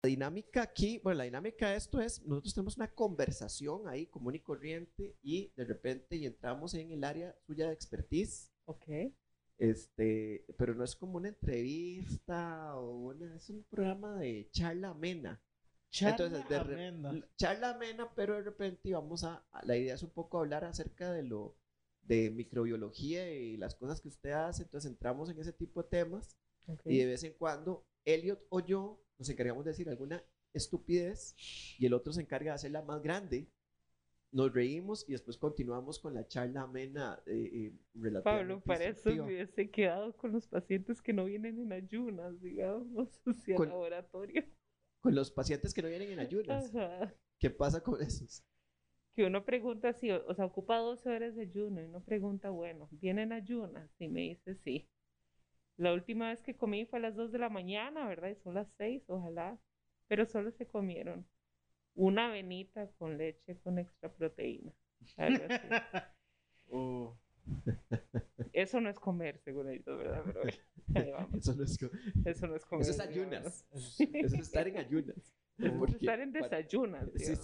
La dinámica aquí, bueno, la dinámica de esto es, nosotros tenemos una conversación ahí común y corriente y de repente y entramos en el área suya de expertise, Ok. pero no es como una entrevista o es un programa de charla amena. Charla Entonces, amena. charla amena, pero de repente vamos la idea es un poco hablar acerca de microbiología y las cosas que usted hace, entonces entramos en ese tipo de temas Ok. y de vez en cuando Elliot o yo nos encargamos de decir alguna estupidez y el otro se encarga de hacerla más grande. Nos reímos y después continuamos con la charla amena Pablo, relativamente para eso me instructiva. hubiese quedado con los pacientes que no vienen en ayunas, digamos, hacia el Con, laboratorio. con los pacientes que no vienen en ayunas. Ajá. ¿Qué pasa con esos? Que uno pregunta si, o sea, ocupa 12 horas de ayuno y uno pregunta, bueno, ¿vienen ayunas? Y me dice sí. La última vez que comí fue a las 2 de la mañana, ¿verdad? Y son las 6, ojalá. Pero solo se comieron una avenita con leche con extra proteína. Algo así. Oh, Eso no es comer, según ellos, ¿verdad? Pero bueno, ahí vamos. Eso no es, Eso no es comer. eso es digamos. ayunas. eso Eso es estar en ayunas. Eso es Porque estar en desayunas, sí, digamos. sí.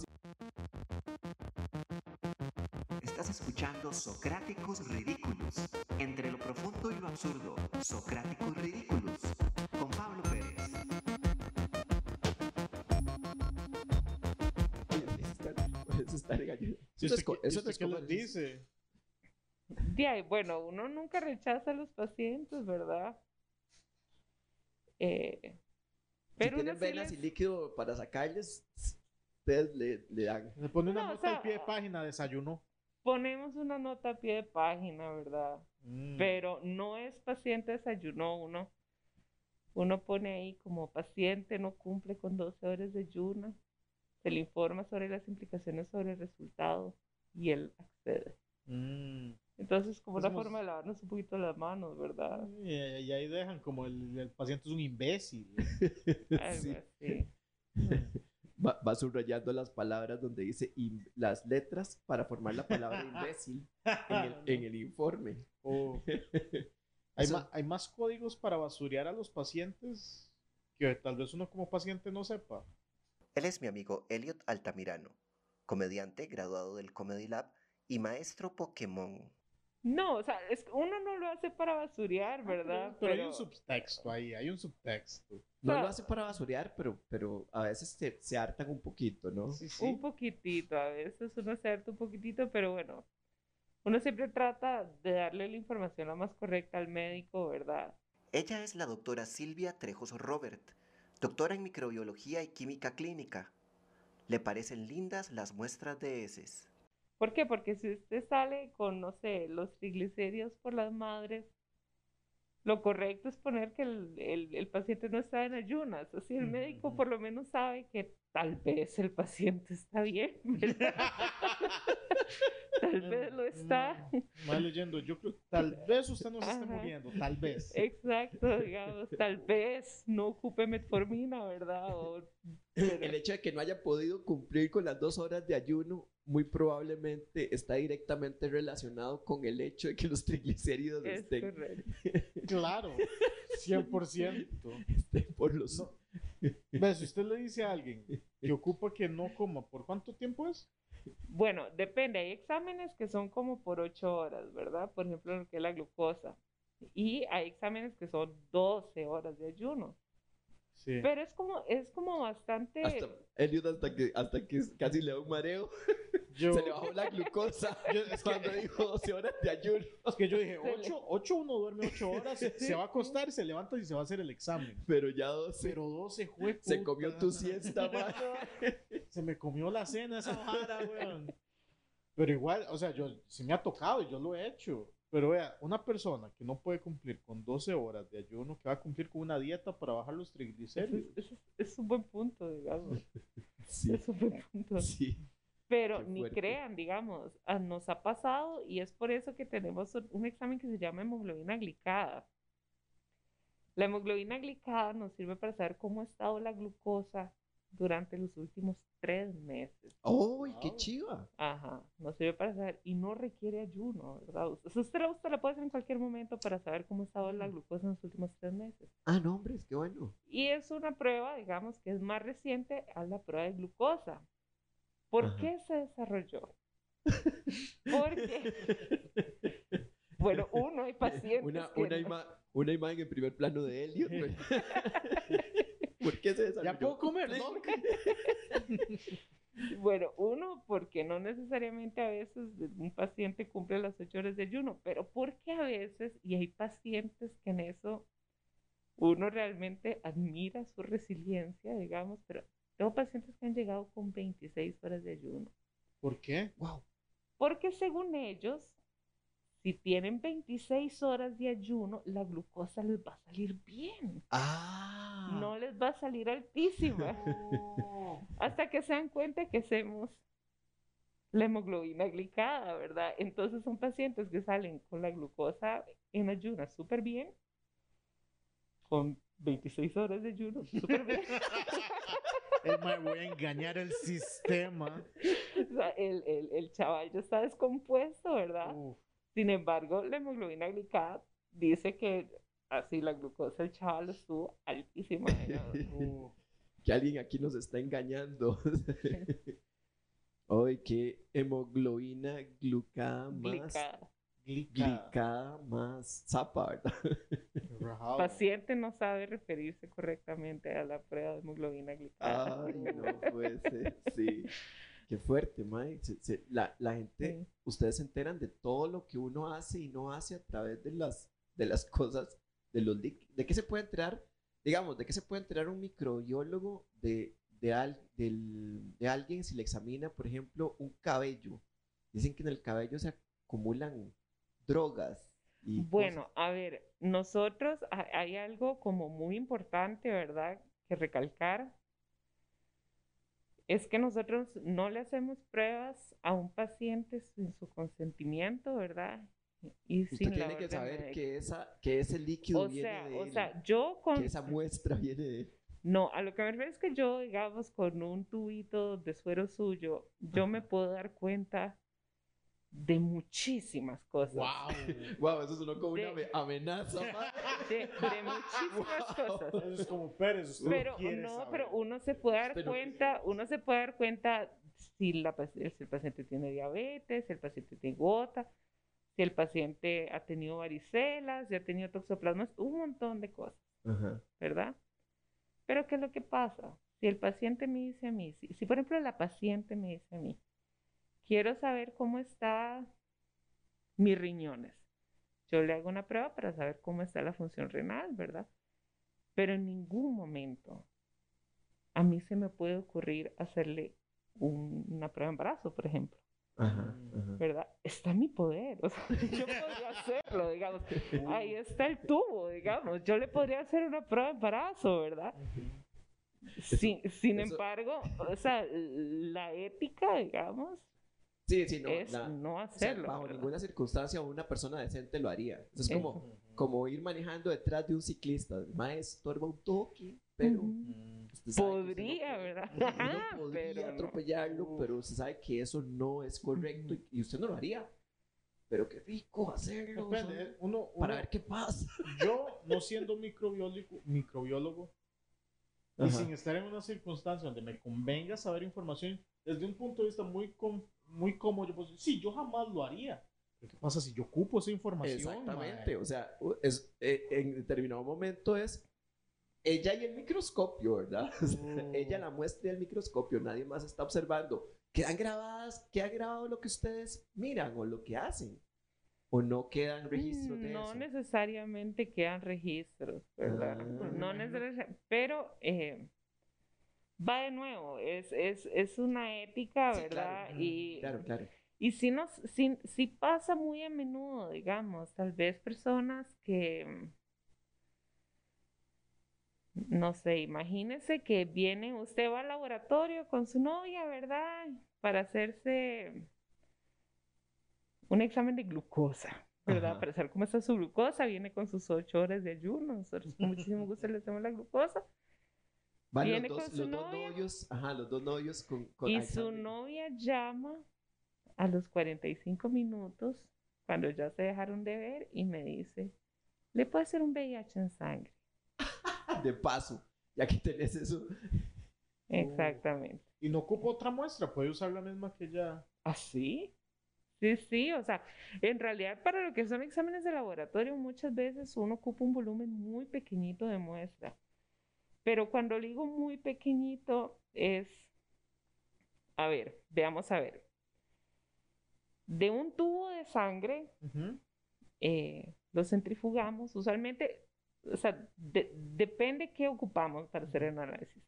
Estás escuchando Socráticos Ridículos. Entre lo profundo y lo absurdo, Socráticos Ridículos. Con Pablo Pérez. Eso es estar en ayunas. ¿Y Eso usted, eso no es qué les comer. dice? De ahí, bueno, uno nunca rechaza a los pacientes, ¿verdad? Si Pero uno tienen sí venas y les... líquido para sacarles, ustedes le dan. Le pone una No, o nota al sea, pie de página, desayunó. ponemos una nota a pie de página, ¿verdad? Pero no es paciente desayunó, uno pone ahí como paciente no cumple con 12 horas de ayuno, se le informa sobre las implicaciones sobre el resultado y él accede. Mm. Entonces, como Es una como- forma de lavarnos un poquito las manos, ¿verdad? Y ahí dejan como el paciente es un imbécil. Algo Sí. así. Va subrayando las palabras donde dice las letras para formar la palabra imbécil en el informe. Oh. Eso- Hay más códigos para basurear a los pacientes que tal vez uno como paciente no sepa. Él es mi amigo Elliot Altamirano, comediante graduado del Comedy Lab y maestro Pokémon. No, o sea, uno no lo hace para basurear, ¿verdad? Pero hay un subtexto ahí, hay un subtexto. No sea, lo hace para basurear, pero a veces se hartan un poquito, ¿no? Sí, sí. un poquitito, a veces uno se harta un poquitito, pero bueno, uno siempre trata de darle la información la más correcta al médico, ¿verdad? Ella es la doctora Silvia Trejos Robert, doctora en microbiología y química clínica. Le parecen lindas las muestras de heces. ¿Por qué? Porque si usted sale con, no sé, los triglicéridos por las madres, lo correcto es poner que el paciente no está en ayunas. Así el médico por lo menos sabe que tal vez el paciente está bien, ¿verdad? Tal vez lo está. Mal leyendo, yo creo tal vez usted no se esté Ajá. muriendo, tal vez. Exacto, digamos, tal vez no ocupe metformina, ¿verdad? El hecho de que no haya podido cumplir con las 2 horas de ayuno muy probablemente está directamente relacionado con el hecho de que los triglicéridos Es estén, correcto. Claro, 100%. estén por los... No. Ve, si usted le dice a alguien que ocupa que no coma, ¿por cuánto tiempo es? Bueno, depende, hay exámenes que son como por 8 horas, ¿verdad? Por ejemplo, lo que es la glucosa. Y hay exámenes que son 12 horas de ayuno. Sí. Pero es como bastante... Hasta Elliot hasta que casi le da un mareo, Yo, se le bajó la glucosa es que- cuando dijo 12 horas de ayuno. es que yo dije, 8 uno duerme 8 horas, se va a acostar, se levanta y se va a hacer el examen. Pero ya 12, Pero 12 fue se comió tu siesta, man. Se me comió la cena esa vara, weón. Pero igual, o sea, se me ha tocado y yo lo he hecho. Pero vea, una persona que no puede cumplir con 12 horas de ayuno, que va a cumplir con una dieta para bajar los triglicéridos. Es un buen punto, digamos. Sí, Es un buen punto. sí. Pero Qué ni fuerte. crean, digamos, nos ha pasado y es por eso que tenemos un examen que se llama hemoglobina glicada. La hemoglobina glicada nos sirve para saber cómo ha estado la glucosa durante los últimos 3 meses. ¡Uy, qué Wow. chiva! Ajá, nos sirve para saber y no requiere ayuno, ¿verdad? Usted la puede hacer en cualquier momento para saber cómo estaba la glucosa en los últimos 3 meses. Ah, no, hombre, qué bueno. Y es una prueba, digamos, que es más reciente a la prueba de glucosa. ¿Por Ajá. qué se desarrolló? Porque, bueno, uno, hay pacientes que una imagen en primer plano de Elliot. güey. ¿Por qué se desarrolló? ¿Ya puedo comer, no? Bueno, uno, porque no necesariamente a veces un paciente cumple las 8 horas de ayuno, pero porque a veces, y hay pacientes que en eso uno realmente admira su resiliencia, digamos, pero tengo pacientes que han llegado con 26 horas de ayuno. ¿Por qué? Wow. Porque según ellos, si tienen 26 horas de ayuno, la glucosa les va a salir bien. Ah. No les va a salir altísima. Hasta que se dan cuenta que hacemos la hemoglobina glicada, ¿verdad? Entonces son pacientes que salen con la glucosa en ayuno súper bien, con 26 horas de ayuno súper bien. Me voy a engañar el sistema. O sea, el chaval ya está descompuesto, ¿verdad? Uf. Sin embargo, la hemoglobina glicada dice que así la glucosa del chaval estuvo altísima. Uf. Que alguien aquí nos está engañando. Ay, qué hemoglobina glucada más Glicada. glicada más zapa, ¿verdad? Rajado. El paciente no sabe referirse correctamente a la prueba de hemoglobina glicada. Ay, no puede ser, sí. Qué fuerte, Mike. La gente, Sí. ustedes se enteran de todo lo que uno hace y no hace a través de las cosas, de qué se puede enterar, digamos, de qué se puede enterar un microbiólogo de alguien si le examina, por ejemplo, un cabello. Dicen que en el cabello se acumulan drogas y Bueno, a ver, nosotros hay algo como muy importante, ¿verdad? Que recalcar. Es que nosotros no le hacemos pruebas a un paciente sin su consentimiento, ¿verdad? Y usted sin la tiene que orden saber médica. que ese líquido O viene sea, de él, yo con... que esa muestra viene de él. No, a lo que me refiero es que yo, digamos, con un tubito de suero suyo, yo me puedo dar cuenta de muchísimas cosas. Wow. Wow, eso sonó como una De- amenaza, ma. De muchísimas cosas. Eso es como Pérez. Usted Pero quiere no, saber. pero uno se puede dar Usted no cuenta, si si el paciente tiene diabetes, si el paciente tiene gota, si el paciente ha tenido varicelas, si ha tenido toxoplasmas, un montón de cosas, Ajá. ¿verdad? Pero ¿qué es lo que pasa? Si el paciente me dice a mí, si por ejemplo la paciente me dice a mí, quiero saber cómo están mis riñones, yo le hago una prueba para saber cómo está la función renal, ¿verdad? Pero en ningún momento a mí se me puede ocurrir hacerle una prueba de embarazo, por ejemplo, Ajá, ajá. ¿verdad? Está en mi poder, o sea, yo podría hacerlo, digamos, ahí está el tubo, digamos, yo le podría hacer una prueba de embarazo, ¿verdad? Sin eso- embargo, o sea, la ética, digamos, Sí, no, es o no sea, hacerlo, bajo ¿verdad? ninguna circunstancia una persona decente lo haría. Eso es Eso. como ir manejando detrás de un ciclista. El maestro estorba un toque, pero Ujú. usted sabe que usted Podría, no puede. ¿verdad? Uno Ajá, podría pero no. atropellarlo, pero usted sabe que eso no es correcto y usted no lo haría. Pero qué rico hacerlo. Depende. ¿sabes? Uno, Para ver qué pasa. yo, no siendo microbiólogo y Ajá. sin estar en una circunstancia donde me convenga saber información, desde un punto de vista muy cómodo, yo puedo decir, sí, yo jamás lo haría. Pero ¿qué pasa si yo ocupo esa información? Exactamente, mae? o sea, en determinado momento es ella y el microscopio, ¿verdad? O sea, ella la muestra del microscopio, nadie más está observando. Quedan grabado lo que ustedes miran o lo que hacen, o no quedan registros de No eso. necesariamente quedan registros, ¿verdad? Ah. No necesariamente, pero va de nuevo, es una ética, Sí, ¿verdad? claro, Y, claro. y si pasa muy a menudo, digamos, tal vez personas que, no sé, imagínese que usted va al laboratorio con su novia, ¿verdad? Para hacerse un examen de glucosa, ¿verdad? Ajá. Para saber cómo está su glucosa, viene con sus 8 horas de ayuno. Nosotros con muchísimo gusto le hacemos la glucosa. Van Viene los con su dos novia. novios, ajá, los dos novios con Y ay, su sangre. novia llama a los 45 minutos, cuando ya se dejaron de ver, y me dice, ¿le puedo hacer un VIH en sangre? De paso, ya que tenés eso. Exactamente. Y no ocupa otra muestra, puede usar la misma que ya. ¿Ah, sí? Sí, sí, o sea, en realidad para lo que son exámenes de laboratorio muchas veces uno ocupa un volumen muy pequeñito de muestra, pero cuando digo muy pequeñito es, a ver, veamos a ver, de un tubo de sangre Ujú. lo centrifugamos, usualmente, o sea, depende qué ocupamos para hacer el análisis,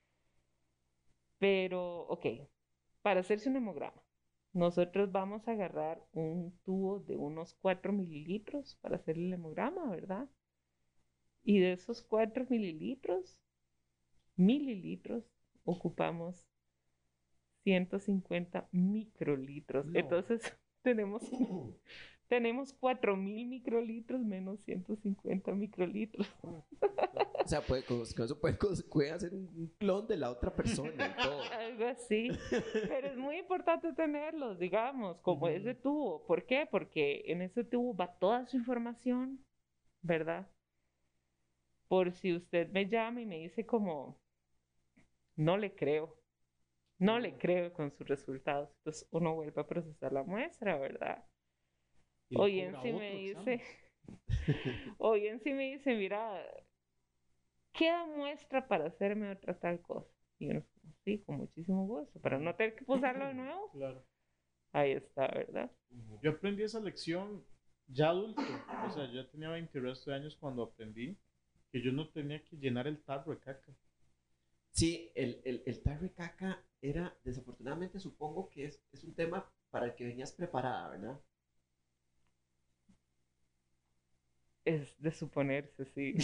pero, ok, para hacerse un hemograma. Nosotros vamos a agarrar un tubo de unos 4 mililitros para hacer el hemograma, ¿verdad? Y de esos 4 mililitros, ocupamos 150 microlitros. No. Entonces, tenemos 4.000 microlitros menos 150 microlitros. O sea, con eso pueden hacer un clon de la otra persona y todo. Algo así. Pero es muy importante tenerlos, digamos, como ese tubo. ¿Por qué? Porque en ese tubo va toda su información, ¿verdad? Por si usted me llama y me dice como, no le creo con sus resultados. Entonces uno vuelve a procesar la muestra, ¿verdad? Y le O bien cobra si otro me examen. dice, o bien si me dice, mira, queda muestra para hacerme otra tal cosa. Y uno, sí, con muchísimo gusto, para no tener que usarlo de nuevo. Claro. Ahí está, ¿verdad? Yo aprendí esa lección ya adulto. O sea, yo tenía 20 resto de años cuando aprendí que yo no tenía que llenar el tarro de caca. Sí, el tarro de caca era, desafortunadamente supongo que es un tema para el que venías preparada, ¿verdad? Es de suponerse, sí.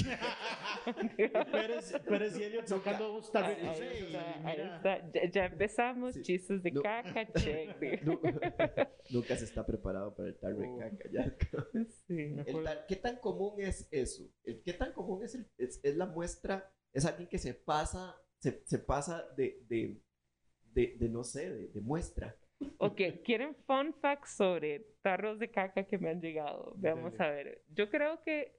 Pérez y Elliot sacando dos tarritos. Ahí "Ey, está, ahí mira". está. Ya empezamos, Sí. chistes de No. caca, check. Nu- Nunca se está preparado para el tarro de caca. Ya. Sí. ¿Qué tan común es eso? ¿Qué tan común es la muestra? Es alguien que se pasa de no sé, de muestra. Ok, ¿quieren fun facts sobre tarros de caca que me han llegado? Veamos Dele. a ver. Yo creo que,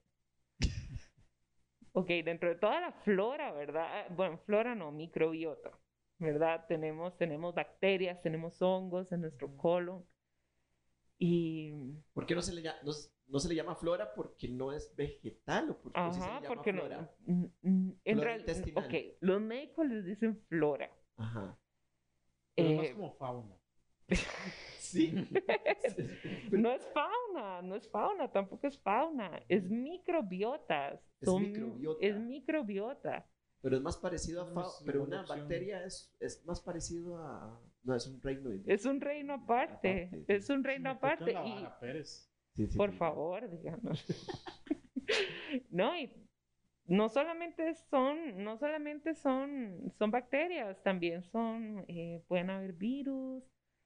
ok, dentro de toda la flora, ¿verdad? Bueno, flora no, microbiota, ¿verdad? Tenemos bacterias, tenemos hongos en nuestro colon. Y, ¿Por qué no se le llama flora? Porque no es vegetal o porque sí se le ajá, llama porque no, flora. en Flora realidad, intestinal. ok, los médicos les dicen flora. Ajá. Pero más Eh, como fauna. Sí. No es fauna, tampoco es fauna, es microbiotas. Es microbiota. Es microbiota. Pero es más parecido a No, fauna. es Pero buena una opción. bacteria es más parecido a. No, es un reino. Es un reino aparte, Aparte, sí. es un reino Métete aparte. en la Y vara, Pérez. Sí, sí, por sí. favor, díganos. No, y no solamente son bacterias, también pueden haber virus,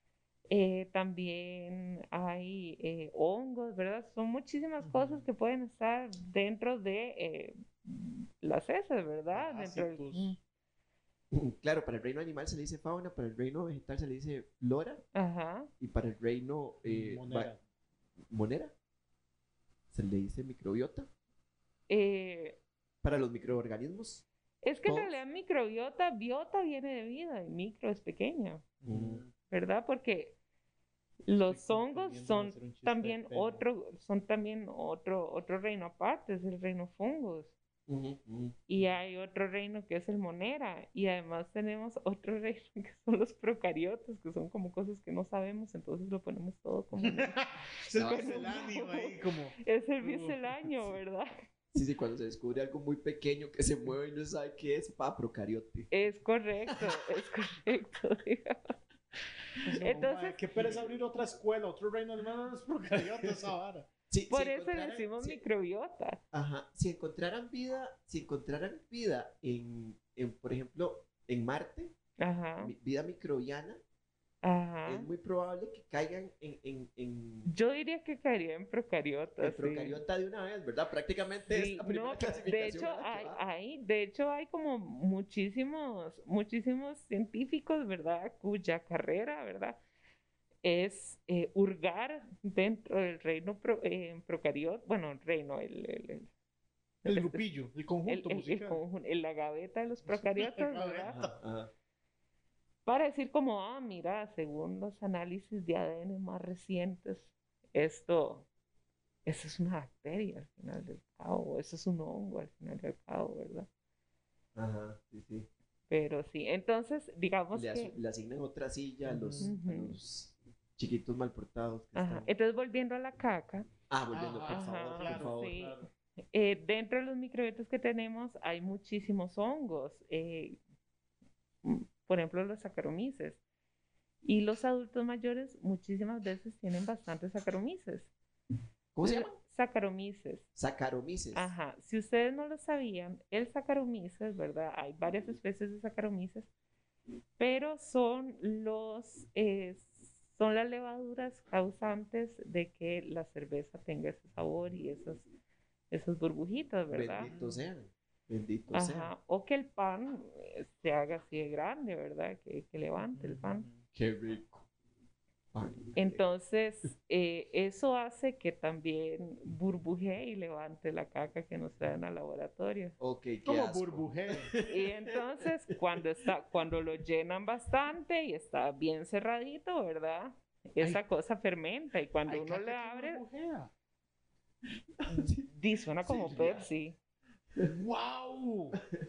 también hay hongos, ¿verdad? Son muchísimas cosas que pueden estar dentro de las heces, ¿verdad? Dentro del- Parásitos. Claro, para el reino animal se le dice fauna, para el reino vegetal se le dice flora Ajá. y para el reino Monera. monera se le dice microbiota. Eh, Para los microorganismos. es que en ¿Todos? realidad biota viene de vida y micro es pequeño, Ujú. ¿verdad? Porque los Estoy hongos comprendiendo son hacer un chiste también de pene. otro reino aparte, es el reino fungos. Y hay otro reino que es el monera. Y además tenemos otro reino que son los procariotas, que son como cosas que no sabemos, entonces lo ponemos todo como... Es el misceláneo ahí como... Es el misceláneo, ¿verdad? Sí, sí, cuando se descubre algo muy pequeño que se mueve y no sabe qué es, procariote. Es correcto, digamos. Entonces, qué pereza abrir otra escuela, otro reino animal, no es procariotas esa vara. Sí, por si eso le encontraran- decimos si- microbiota. Ajá, si encontraran vida por ejemplo, en Marte, Ajá, vida microbiana, Ajá. es muy probable que caigan Yo diría que caería en procariota. en Sí. procariota de una vez, ¿verdad? Prácticamente Sí, esta primera no, de clasificación hecho es la que va. de hecho hay como muchísimos científicos, ¿verdad? Cuya carrera, ¿verdad? Es hurgar dentro del reino procariota, bueno, el reino, El grupillo, el conjunto musical. la gaveta de los procariotas, ¿verdad? Ajá, ajá. Para decir como, mira, según los análisis de ADN más recientes, esto es una bacteria al final del cabo, eso es un hongo al final del cabo, ¿verdad? Ajá, sí, sí. Pero sí, entonces, digamos que... Le asignan otra silla a Ujú. los chiquitos mal portados que Ajá, están. entonces volviendo a la caca, Volviendo, por Ajá, favor, ajá, por favor. sí. claro. Dentro de los microbiotas que tenemos hay muchísimos hongos, por ejemplo los Saccharomyces. Y los adultos mayores muchísimas veces tienen bastantes Saccharomyces. ¿Cómo se llama? Saccharomyces. Saccharomyces. Ajá, si ustedes no lo sabían, el Saccharomyces, ¿verdad? Hay varias especies de Saccharomyces, pero son las levaduras causantes de que la cerveza tenga ese sabor y esas burbujitas, ¿verdad? Bendito sean. Bendito sean. Ajá, o que el pan se haga así de grande, ¿verdad? Que levante el pan. Qué rico. Entonces, eso hace que también burbujee y levante la caca que nos traen al laboratorio. Ok, qué Como asco. burbujea. Y entonces, cuando lo llenan bastante y está bien cerradito, ¿verdad? Esa cosa fermenta y cuando uno le abre, suena como Sí, Pepsi. ¡Wow!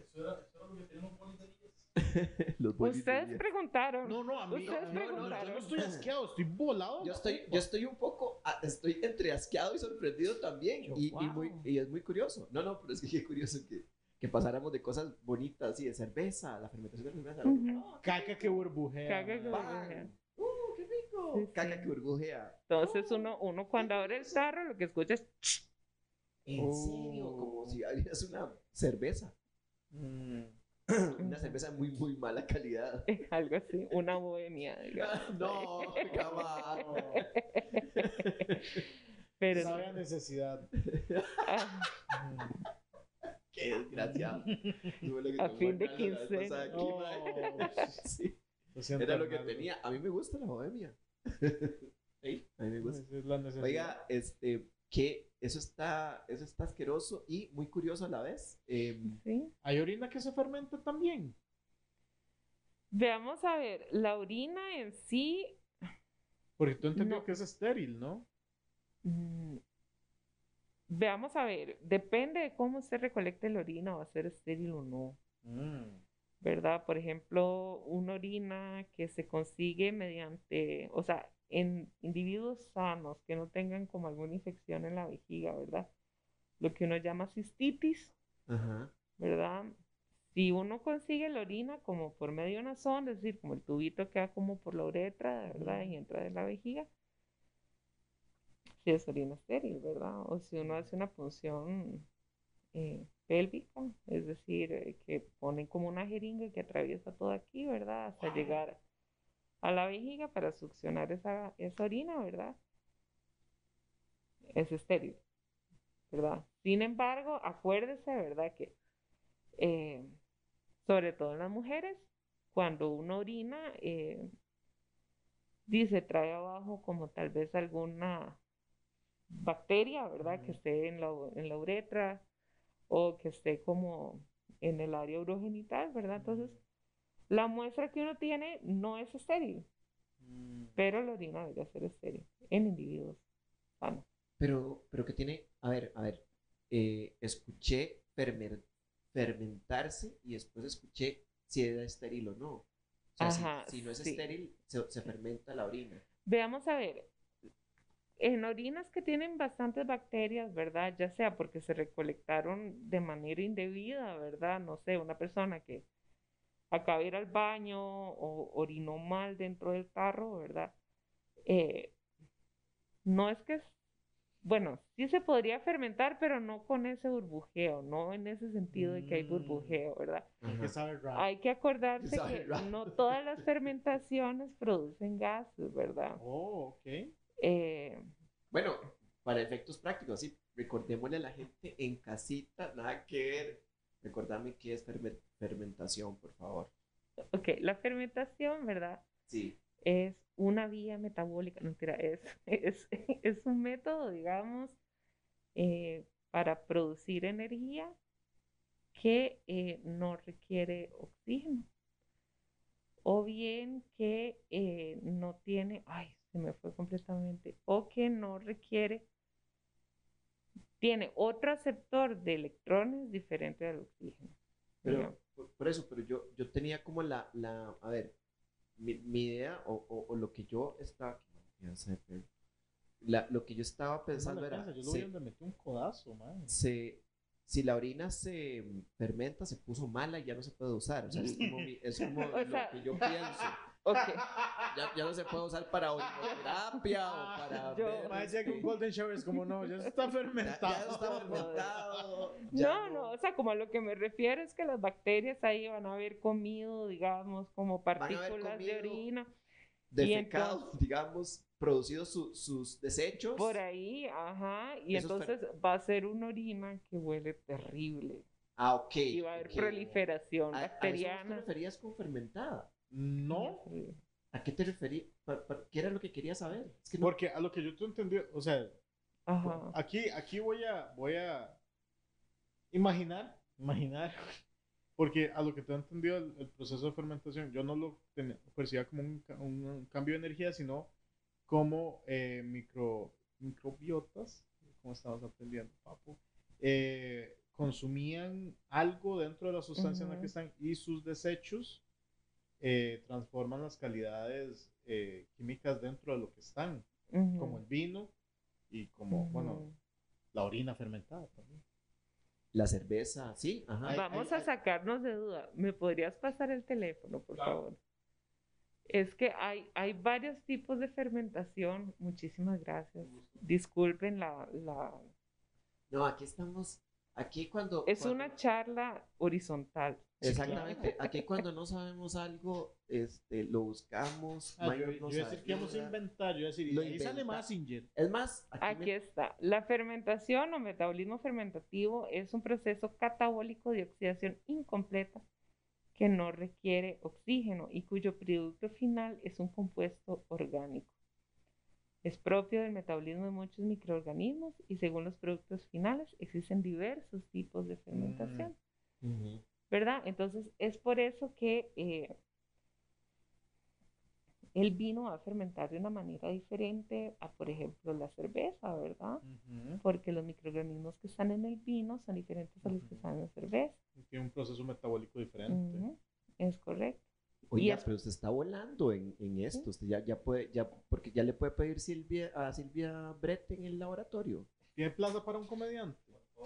Los bolis de Ustedes día. preguntaron. No, a mí Ustedes no, preguntaron. yo no estoy asqueado, estoy volado. Yo estoy un poco, estoy entre asqueado y sorprendido también. Y es muy curioso. No, pero es que qué curioso que pasáramos de cosas bonitas, así de cerveza, la fermentación de cerveza. Ujú. Caca que burbujea. Caca que Pan. burbujea. ¡Qué rico! Sí, Caca sí. que burbujea. Entonces uno cuando abre el tarro lo que escucha es En serio, como si abrieras una cerveza. Una cerveza muy, muy mala calidad. algo así, una bohemia, digamos. No, jamás. Pero Sabe a necesidad. ah, Qué desgraciado. Tuve lo que A tomó fin de Hernán la vez quincena. pasada aquí, No. mae. Sí, Lo siento, era lo que Hernando. tenía. A mí me gusta la bohemia. Ey, a mí me gusta. Esa es la necesidad. Oiga, que eso está asqueroso y muy curioso a la vez. sí. ¿Hay orina que se fermenta también? Veamos a ver, la orina en sí, Porque tú entendí No. que es estéril, ¿no? mm, veamos a ver, depende de cómo se recolecte la orina, va a ser estéril o no, ¿verdad? Por ejemplo, una orina que se consigue mediante, o sea, en individuos sanos que no tengan como alguna infección en la vejiga, ¿verdad? Lo que uno llama cistitis, Ajá. ¿verdad? Si uno consigue la orina como por medio de una sonda, es decir, como el tubito que va como por la uretra, ¿verdad? Y entra en la vejiga, si es orina estéril, ¿verdad? O si uno hace una punción pélvica, es decir, que ponen como una jeringa que atraviesa todo aquí, ¿verdad? Hasta llegar a la vejiga para succionar esa orina, ¿verdad? Es estéril, ¿verdad? Sin embargo, acuérdese, ¿verdad? Que sobre todo en las mujeres, cuando uno orina, dice, trae abajo como tal vez alguna bacteria, ¿verdad? Que esté en la uretra o que esté como en el área urogenital, ¿verdad? Entonces, la muestra que uno tiene no es estéril, pero la orina debería ser estéril en individuos sanos. Pero que tiene, a ver, escuché fermentarse y después escuché si era estéril o no. O sea, Ajá, si no es sí. estéril, se fermenta la orina. Veamos a ver, en orinas que tienen bastantes bacterias, ¿verdad? Ya sea porque se recolectaron de manera indebida, ¿verdad? No sé, una persona que acaba de ir al baño o orinó mal dentro del tarro, ¿verdad? No es que bueno, sí se podría fermentar, pero no con ese burbujeo, no en ese sentido de que hay burbujeo, ¿verdad? Que sabe raro. Hay que acordarse Sabe que raro. no todas las fermentaciones producen gases, ¿verdad? Oh, ok. Bueno, para efectos prácticos, sí, recordémosle a la gente en casita, nada que ver. Recordame qué es fermentación, por favor. Ok, la fermentación, ¿verdad? Sí. Es una vía metabólica, no, mentira, es un método, digamos, para producir energía que no requiere oxígeno. O bien que no tiene, ay, se me fue completamente, o que no requiere, tiene otro aceptor de electrones diferente al oxígeno. Pero, por eso, pero yo tenía como a ver, mi idea o lo que yo estaba, ya sé, pero lo que yo estaba pensando No, era, yo lo vi donde metí un codazo, man. si la orina se fermenta, se puso mala y ya no se puede usar. O sea, es como O sea, lo que yo pienso. Ok, Ya no se puede usar para orinoterapia o para ver, Mae, llega un golden shower, es como, no, ya está ya fermentado. está fermentado. ya no, o sea, como a lo que me refiero es que las bacterias ahí van a haber comido, digamos, como Van a haber partículas de comido, orina. defecado, entonces- digamos, producido sus desechos. Por ahí, ajá, y Esos entonces va a ser una orina que huele terrible. Ah, ok. Y va a haber ok. proliferación ¿A eso vos te bacteriana. referías con fermentada? No, ¿A qué te referías? ¿Qué era lo que querías saber? Es que no. porque a lo que yo te entendí, o sea, Ajá. aquí voy a imaginar, porque a lo que te he entendido el proceso de fermentación, yo no lo percibía como un cambio de energía, sino como microbiotas, como estamos aprendiendo, papu, consumían algo dentro de la sustancia en la que están y sus desechos transforman las calidades químicas dentro de lo que están, como el vino y como, bueno, la orina fermentada también. La cerveza, sí, ajá. Vamos a sacarnos de duda. ¿Me podrías pasar el teléfono, por favor? Es que hay varios tipos de fermentación. Muchísimas gracias. Disculpen No, aquí estamos. Aquí cuando. Es una charla horizontal. Exactamente. Aquí cuando no sabemos algo, lo buscamos. Yo Mayor iba nos a decir que íbamos a ayuda. inventar, yo iba a decir, Lo y ahí sale inventa. Mazinger. Es más, Aquí está. La fermentación o metabolismo fermentativo es un proceso catabólico de oxidación incompleta que no requiere oxígeno y cuyo producto final es un compuesto orgánico. Es propio del metabolismo de muchos microorganismos y según los productos finales existen diversos tipos de fermentación, ¿verdad? Entonces es por eso que el vino va a fermentar de una manera diferente a, por ejemplo, la cerveza, ¿verdad? Porque los microorganismos que están en el vino son diferentes a los que están en la cerveza. Tiene un proceso metabólico diferente. Es correcto. Oiga, pero usted está volando en esto. Usted ya puede, porque ya le puede pedir a Silvia Brett en el laboratorio. ¿Tiene plaza para un comediante?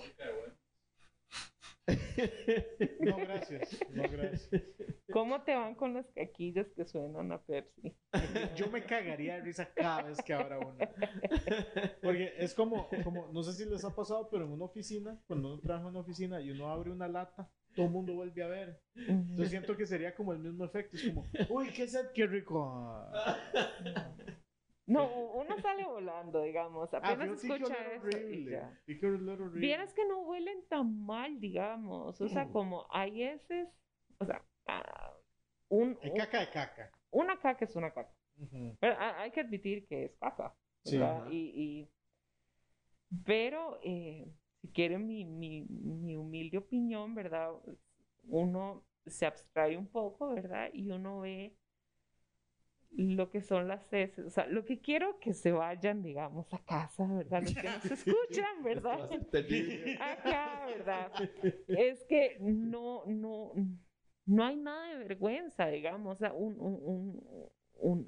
No, gracias. No, gracias. ¿Cómo te van con los caquillos que suenan a Pepsi? Yo me cagaría de risa cada vez que abra uno. Porque es como, no sé si les ha pasado, pero en una oficina, cuando uno trabaja en una oficina y uno abre una lata, todo el mundo vuelve a ver. Entonces siento que sería como el mismo efecto. Es como, uy, qué sed, qué rico. No, uno sale volando, digamos. Apenas escucha eso y ya. Vieras que no huelen tan mal, digamos. O sea, como hay heces, o sea, hay caca de caca. Una caca es una caca. Pero hay que admitir que es caca, ¿verdad? Sí, pero si quieren mi humilde opinión, ¿verdad? Uno se abstrae un poco, ¿verdad? Y uno ve lo que son las heces, o sea, lo que quiero que se vayan, digamos, a casa, ¿verdad? Los que nos escuchan, ¿verdad? Acá, ¿verdad? Es que no hay nada de vergüenza, digamos, o sea,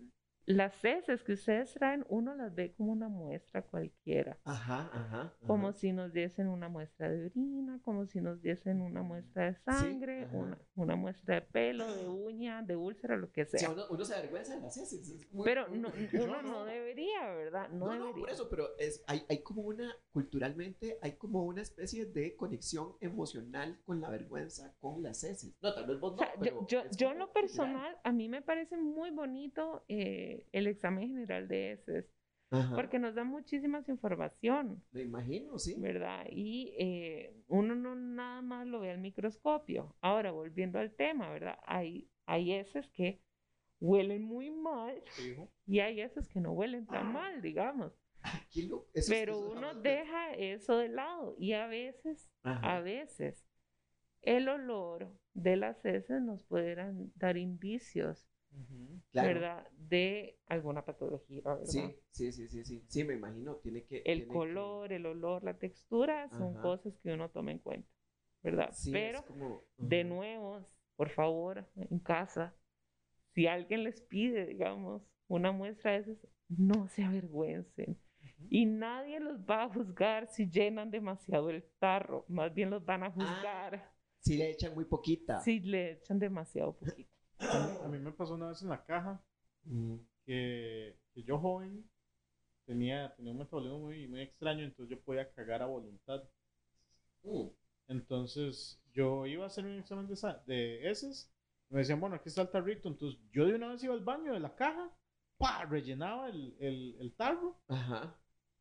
las heces que ustedes traen, uno las ve como una muestra cualquiera. Ajá. Como si nos diesen una muestra de orina, como si nos diesen una muestra de sangre, ajá. una muestra de pelo, de uña, de úlcera, lo que Sí, sea. uno se avergüenza de las heces. Pero uno no debería, ¿verdad? No No, debería. por eso, pero hay como culturalmente, hay como una especie de conexión emocional con la vergüenza, con las heces. No, tal vez vos O sea, no, pero yo es en como lo personal, a mí me parece muy bonito el examen general de heces, Ajá, porque nos da muchísima información, me imagino, sí. ¿verdad? Y uno no nada más lo ve al microscopio. Ahora, volviendo al tema, ¿verdad? Hay heces que huelen muy mal Fijo. y hay heces que no huelen tan mal, digamos. Pero Eso uno jamás deja eso de lado y a Ajá. veces, el olor de las heces nos puede dar indicios, Claro. ¿verdad? De alguna patología, ¿verdad? Sí, me imagino, El color, el olor, la textura son Ajá. cosas que uno toma en cuenta, ¿verdad? Sí, Pero, es como... de ajá. nuevo, por favor, en casa, si alguien les pide, digamos, una muestra de esas, no se avergüencen. Y nadie los va a juzgar si llenan demasiado el tarro, más bien los van a juzgar Sí, le echan muy poquita. si le echan demasiado poquito. A mí me pasó una vez en la caja Mm. que yo joven tenía un metabolismo muy extraño, entonces yo podía cagar a voluntad. Mm. Entonces yo iba a hacer un examen de heces. Me decían, bueno, aquí está el tarrito. Entonces yo de una vez iba al baño de la caja, ¡pah! Rellenaba el tarro Ajá.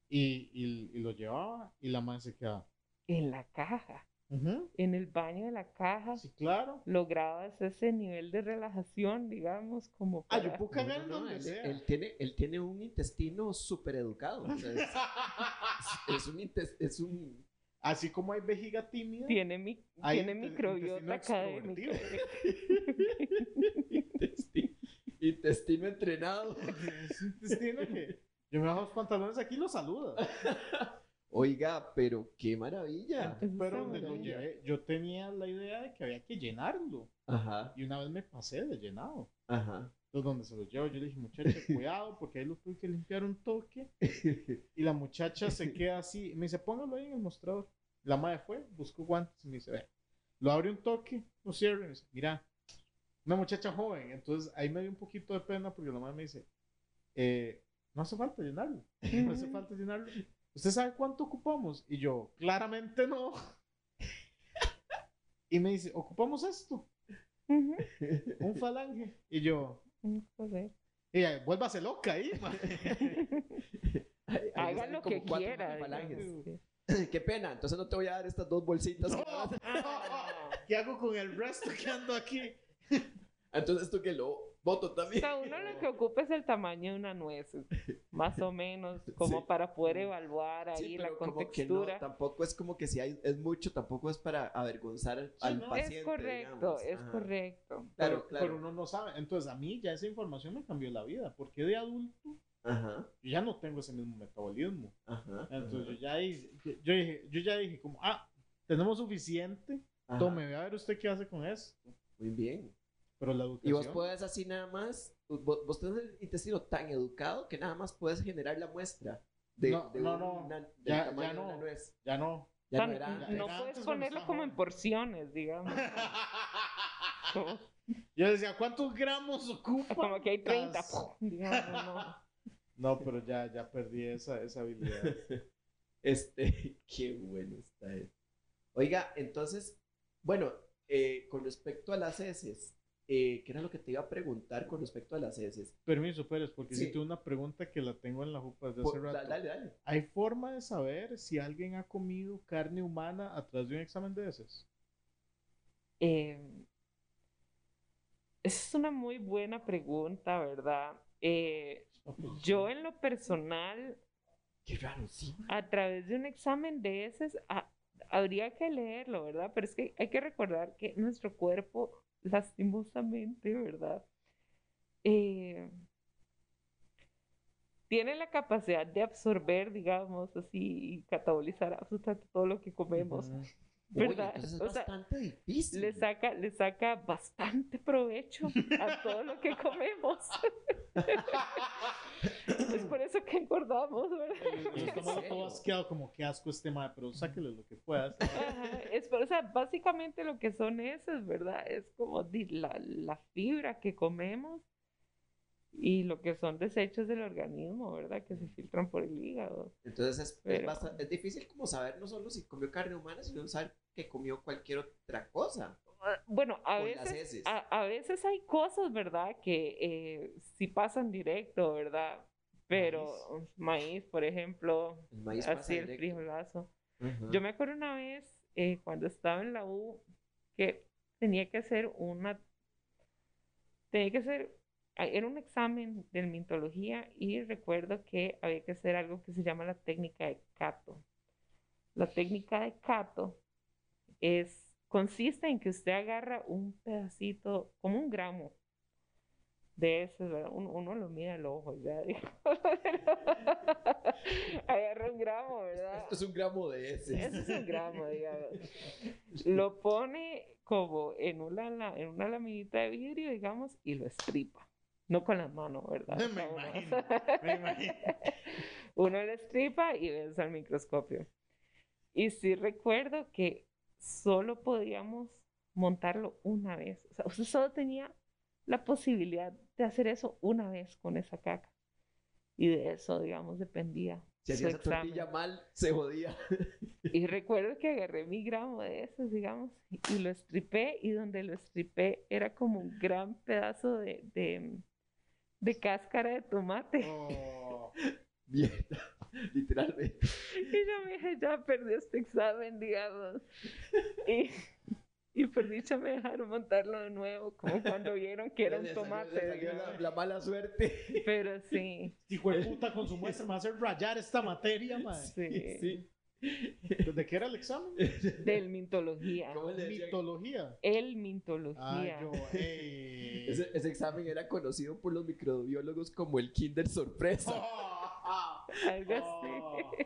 y lo llevaba y la madre se quedaba. En la caja, Ujú. en el baño de la caja, Sí, claro. lograbas ese nivel de relajación, digamos, como Ah, yo para... puedo cagar en No, donde sea. él tiene un intestino súper educado. O sea, es un... Así como hay vejiga tímida, Tiene hay microbiota intestino académica. intestino entrenado. Es un intestino que yo me bajo los pantalones aquí y lo saluda. Oiga, pero qué maravilla. Eso Pero está donde lo bueno. llevé, yo tenía la idea de que había que llenarlo. Ajá, Y una vez me pasé de llenado. ajá. Entonces, donde se lo llevo, yo le dije, muchacha, cuidado, porque ahí lo tuve que limpiar un toque. Y la muchacha se queda así. Me dice, póngalo ahí en el mostrador. La madre fue, buscó guantes y me dice, ve, lo abre un toque, lo cierra y me dice, mira, una muchacha joven. Entonces ahí me dio un poquito de pena porque la madre me dice, no hace falta llenarlo. No hace falta llenarlo. ¿Usted sabe cuánto ocupamos? Y yo, claramente no. Y me dice, ocupamos esto, Ujú. un falange. Y yo, Correcto. ella, vuélvase loca ahí. Ahí Haga salen lo como que 4 quiera. falanges. digamos, sí. Qué pena, entonces no te voy a dar estas 2 bolsitas. ¿Qué hago con el resto que ando aquí? Entonces tú que lo voto O también. sea, uno lo que ocupa es el tamaño de una nuez, más o menos, como Sí. para poder evaluar ahí Sí, la pero como que no, contextura. tampoco es como que si es mucho, tampoco es para avergonzar al no. paciente. Es correcto, digamos. es Ajá. correcto. Claro, Pero uno no sabe. Entonces a mí ya esa información me cambió la vida. Porque de adulto Ajá, yo ya no tengo ese mismo metabolismo. ajá. Entonces yo ya dije como, tenemos suficiente. Ajá. Tome, ve a ver usted qué hace con esto. Muy bien. Pero la Y educación. vos puedes así nada más, vos tenés el intestino tan educado que nada más puedes generar la muestra del Ya tamaño no. de una nuez. Ya no. Ya O sea, no era. ya no era puedes antes cuando ponerlo estaba como en joven. porciones, digamos. Como, Yo decía, ¿cuántos gramos ocupa? como que hay 30, digamos, no. No, pero ya perdí esa habilidad. Qué bueno está eso. Oiga, entonces, bueno, con respecto a las heces, ¿qué era lo que te iba a preguntar con respecto a las heces? Permiso, Pérez, porque Sí. sí tuve una pregunta que la tengo en la jupa desde hace rato. Dale. ¿Hay forma de saber si alguien ha comido carne humana a través de un examen de heces? Es una muy buena pregunta, ¿verdad? Yo en lo personal, Qué raro, sí. a través de un examen de heces, habría que leerlo, ¿verdad? Pero es que hay que recordar que nuestro cuerpo, lastimosamente, ¿verdad? Tiene la capacidad de absorber, digamos, así, y catabolizar absolutamente todo lo que comemos, Ujú. ¿verdad? Oye, entonces O es sea, bastante difícil. le saca bastante provecho a todo lo que comemos. probamos, ¿verdad? Está malo todo asqueado, como que asco este mae, pero sáquele lo que puedas. Ajá, o sea, básicamente lo que son heces, ¿verdad? Es como la fibra que comemos y lo que son desechos del organismo, ¿verdad? Que se filtran por el hígado. Entonces Pero- es difícil como saber no solo si comió carne humana, sino saber que comió cualquier otra cosa Bueno, con las heces. a veces hay cosas, ¿verdad? Que sí pasan directo, ¿verdad? Pero maíz, por ejemplo, El maíz pasa así el directo. frijolazo. Ajá. Yo me acuerdo una vez, cuando estaba en la U, que tenía que hacer era un examen de mintología y recuerdo que había que hacer algo que se llama la técnica de Cato. La técnica de Cato consiste en que usted agarra un pedacito, como un gramo de esos, ¿verdad? Uno lo mira al ojo, ya, digamos. Agarra un gramo, ¿verdad? Esto es un gramo de heces. Eso es un gramo, digamos. Lo pone como en una laminita de vidrio, digamos, y lo estripa. No con las manos, ¿verdad? Me O sea, imagino, me imagino. uno lo estripa y ves al microscopio. Y sí recuerdo que solo podíamos montarlo una vez. O sea, usted solo tenía la posibilidad de hacer eso una vez con esa caca. Y de eso, digamos, dependía Si su hacía esa examen. tortilla mal, se jodía. Y recuerdo que agarré mi gramo de esos, digamos, y lo estripé, y donde lo estripé era como un gran pedazo de cáscara de tomate. Oh, Mierda, literalmente. Y yo me dije, ya perdí este examen, digamos. Y por dicha me dejaron montarlo de nuevo, como cuando vieron que era un Le salió- tomate. le salió digamos. la mala suerte. Pero sí, hijo de puta, con su muestra me va a hacer rayar esta materia, mae. sí, Sí. ¿De qué era el examen? del mintología. ¿Cómo le decían? Mitología. El mintología. Ah, yo, Ese examen era conocido por los microbiólogos como el Kinder Sorpresa. Algo así.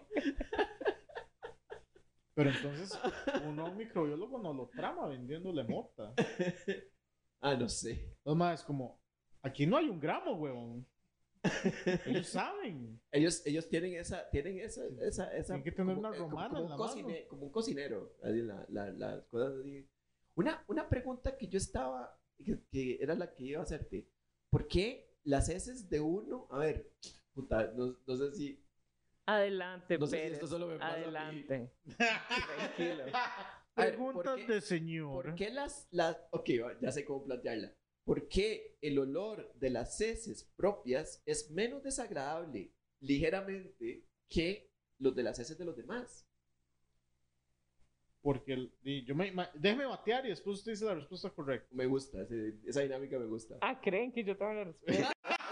Pero entonces, uno, un microbiólogo, no lo trama vendiéndole mota. Ah, no sé. Los más como, aquí no hay un gramo, huevón. Ellos saben. Ellos tienen esa Tienen que tener una romana en la mano. como un cocinero. Así, las cosas así. Una pregunta que yo estaba, que era la que iba a hacerte. ¿Por qué las heces de uno? A ver, puta, no sé si. Adelante, No sé si Pérez. esto solo me pasa a mí. Adelante. Tranquilo. A ver, Preguntas ¿por qué- de señor. ¿Por qué ok, ya sé cómo plantearla. ¿Por qué el olor de las heces propias es menos desagradable ligeramente que los de las heces de los demás? Porque déjeme batear y después usted dice la respuesta correcta. Me gusta, esa dinámica me gusta. Ah, ¿creen que yo tengo la respuesta?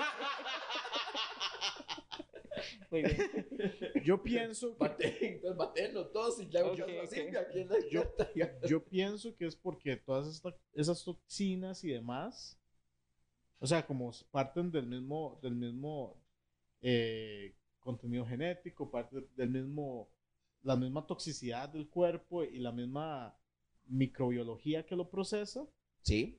Muy bien. Yo pienso que, Entonces batenlo todos y le hago yo Ok, a ok. Silvia aquí en la carta. yo pienso que es porque todas esas toxinas y demás, o sea, como parten del mismo contenido genético, parte la misma toxicidad del cuerpo y la misma microbiología que lo procesa, Sí,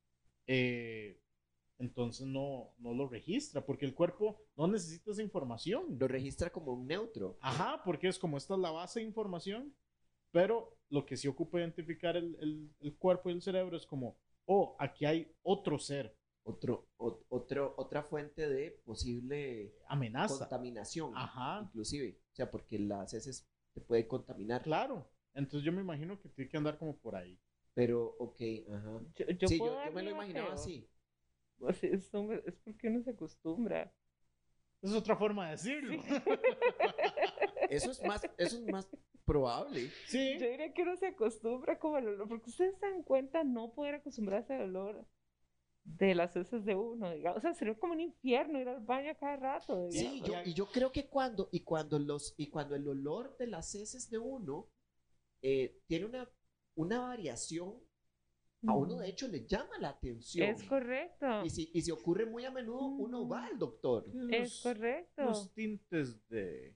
entonces no lo registra, porque el cuerpo no necesita esa información. lo registra como un neutro. Ajá, porque es como esta es la base de información, pero lo que sí ocupa identificar el cuerpo y el cerebro es como, oh, aquí hay otro ser, Otra fuente de posible amenaza. contaminación, Ajá, inclusive. O sea, porque las heces te pueden contaminar. claro. Entonces yo me imagino que tiene que andar como por ahí. Pero, ok, ajá. Yo Sí, puedo yo dar me lo mi imaginaba bateo. así. Pues es porque uno se acostumbra. Es otra forma de decirlo. Eso es más probable. Sí. Yo diría que uno se acostumbra como al olor, porque ustedes se dan cuenta no poder acostumbrarse al olor de las heces de uno, digamos. O sea, sería como un infierno ir al baño cada rato, Sí, digamos. yo creo que cuando el olor de las heces de uno tiene una variación, a uno de hecho le llama la atención. Es correcto. Y si ocurre muy a menudo, uno va al doctor. Es correcto. Los tintes de...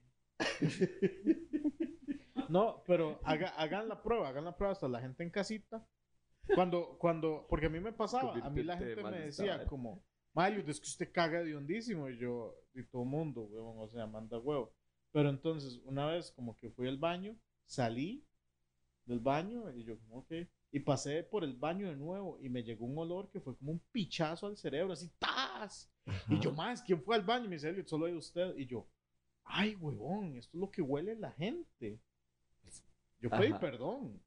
No, pero hagan la prueba hasta la gente en casita. Porque a mí me pasaba, a mí la Convirtiente de gente me malestar. decía como, Mario, es que usted caga de hondísimo. Y yo, y todo mundo, huevón, o sea, manda huevo. Pero entonces, una vez como que fui al baño, salí del baño y yo como, ok. Y pasé por el baño de nuevo y me llegó un olor que fue como un pichazo al cerebro, así, ¡tas! Y yo, más, ¿quién fue al baño? Y me dice, Elliot, solo hay usted. Y yo, ay, huevón, esto es lo que huele la gente. Yo pedí perdón.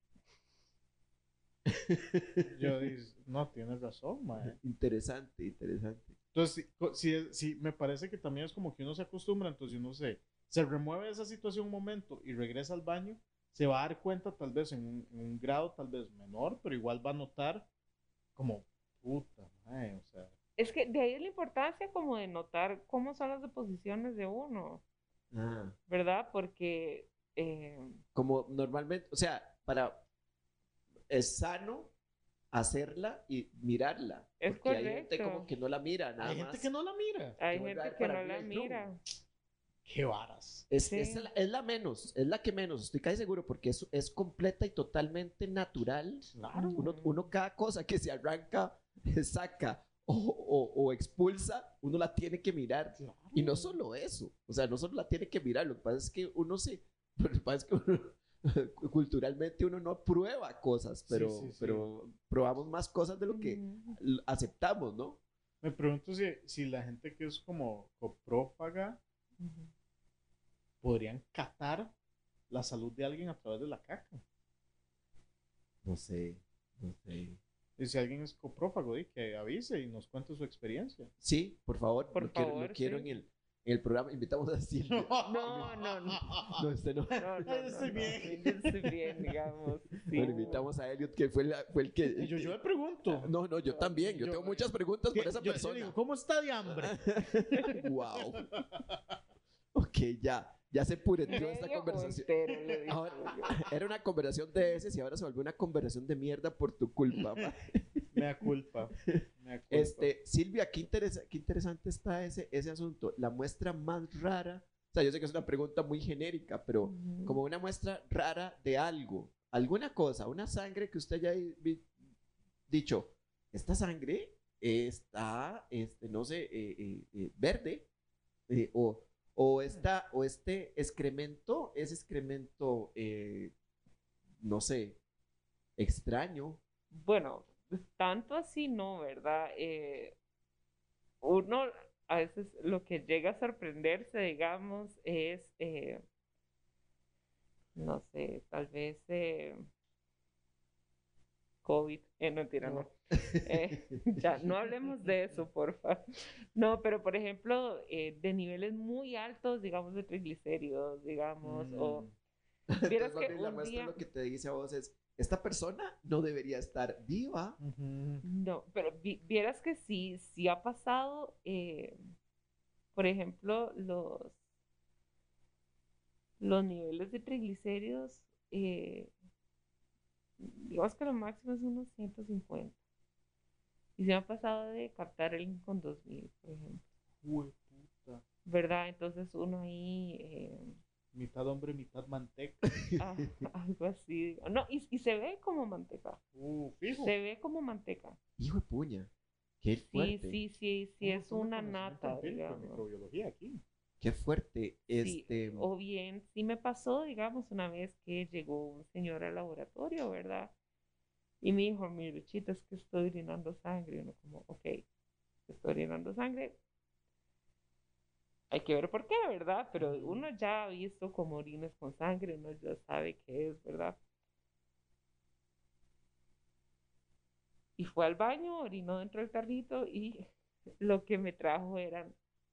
Yo dije, no, tienes razón, mae. Interesante, interesante. Entonces, si me parece que también es como que uno se acostumbra, entonces uno se remueve de esa situación un momento y regresa al baño, se va a dar cuenta tal vez en un grado tal vez menor, pero igual va a notar como, puta, mae, o sea. Es que de ahí la importancia como de notar cómo son las deposiciones de uno, Ah, ¿verdad? Porque como normalmente, o sea, es sano hacerla y mirarla. Es porque hay gente correcto. como que no la mira, nada Hay más. gente que no la mira. hay que vuelve a gente ver que para no arriba la y plum. mira. Qué varas. Es Sí. la menos, es la que menos, estoy casi seguro, porque es completa y totalmente natural. Claro. Uno cada cosa que se arranca, saca o expulsa, uno la tiene que mirar. Claro. Y no solo eso, o sea, no solo la tiene que mirar, lo que pasa es que lo que pasa es que culturalmente uno no prueba cosas, pero, Sí. pero probamos más cosas de lo que Ujú. aceptamos, ¿no? Me pregunto si la gente que es como coprófaga Ujú. podrían catar la salud de alguien a través de la caca. No sé. Y si alguien es coprófago, que avise y nos cuente su experiencia. Sí, por favor, Por lo favor, quiero sí. en el programa, invitamos a Silvia. No. No, usted no. No, Estoy bien. Yo estoy bien, digamos. Sí. Bueno, invitamos a Elliot, que fue el que... Y yo le pregunto. No, yo también. Yo tengo muchas preguntas ¿Qué? para esa Yo persona. digo, ¿cómo está de hambre? Wow. Ok, ya se pureteó esta Medio o conversación. entero, le digo Ahora, yo. era una conversación de heces y ahora se volvió una conversación de mierda por tu culpa. Ma. Me da culpa. Silvia, qué interesante está ese asunto. La muestra más rara, o sea, yo sé que es una pregunta muy genérica, pero Ujú. como una muestra rara de algo, alguna cosa, una sangre que usted haya dicho, esta sangre está, no sé, verde, o este excremento es excremento, no sé, extraño. Bueno, tanto así no, ¿verdad? Uno a veces lo que llega a sorprenderse, digamos, es, no sé, tal vez COVID, no mentira, no. Ya, no hablemos de eso, porfa. No, pero por ejemplo, de niveles muy altos, digamos, de triglicéridos, digamos, o vieras Entonces, más que bien la un muestra día, lo que te dice a vos es, esta persona no debería estar viva. Ujú. no, pero vieras que sí ha pasado, por ejemplo, los niveles de triglicéridos, digamos que lo máximo es unos 150. Y se me ha pasado de captar el con 2000, por ejemplo. Hueputa. ¿Verdad? Entonces uno ahí, Mitad hombre, mitad manteca. algo así. No, y se ve como manteca. Fijo. Se ve como manteca. Hijo de puña. Qué Sí, fuerte. sí, Un es montón de una conocimiento nata, empírico en digamos. microbiología aquí. Qué fuerte. Sí, o bien, sí me pasó, digamos, una vez que llegó un señor al laboratorio, ¿verdad? Y me dijo, mi Luchita, es que estoy orinando sangre. Y uno como, ok, estoy orinando sangre. Hay que ver por qué, ¿verdad? Pero uno ya ha visto como orines con sangre, uno ya sabe qué es, ¿verdad? Y fue al baño, orinó dentro del carrito y lo que me trajo eran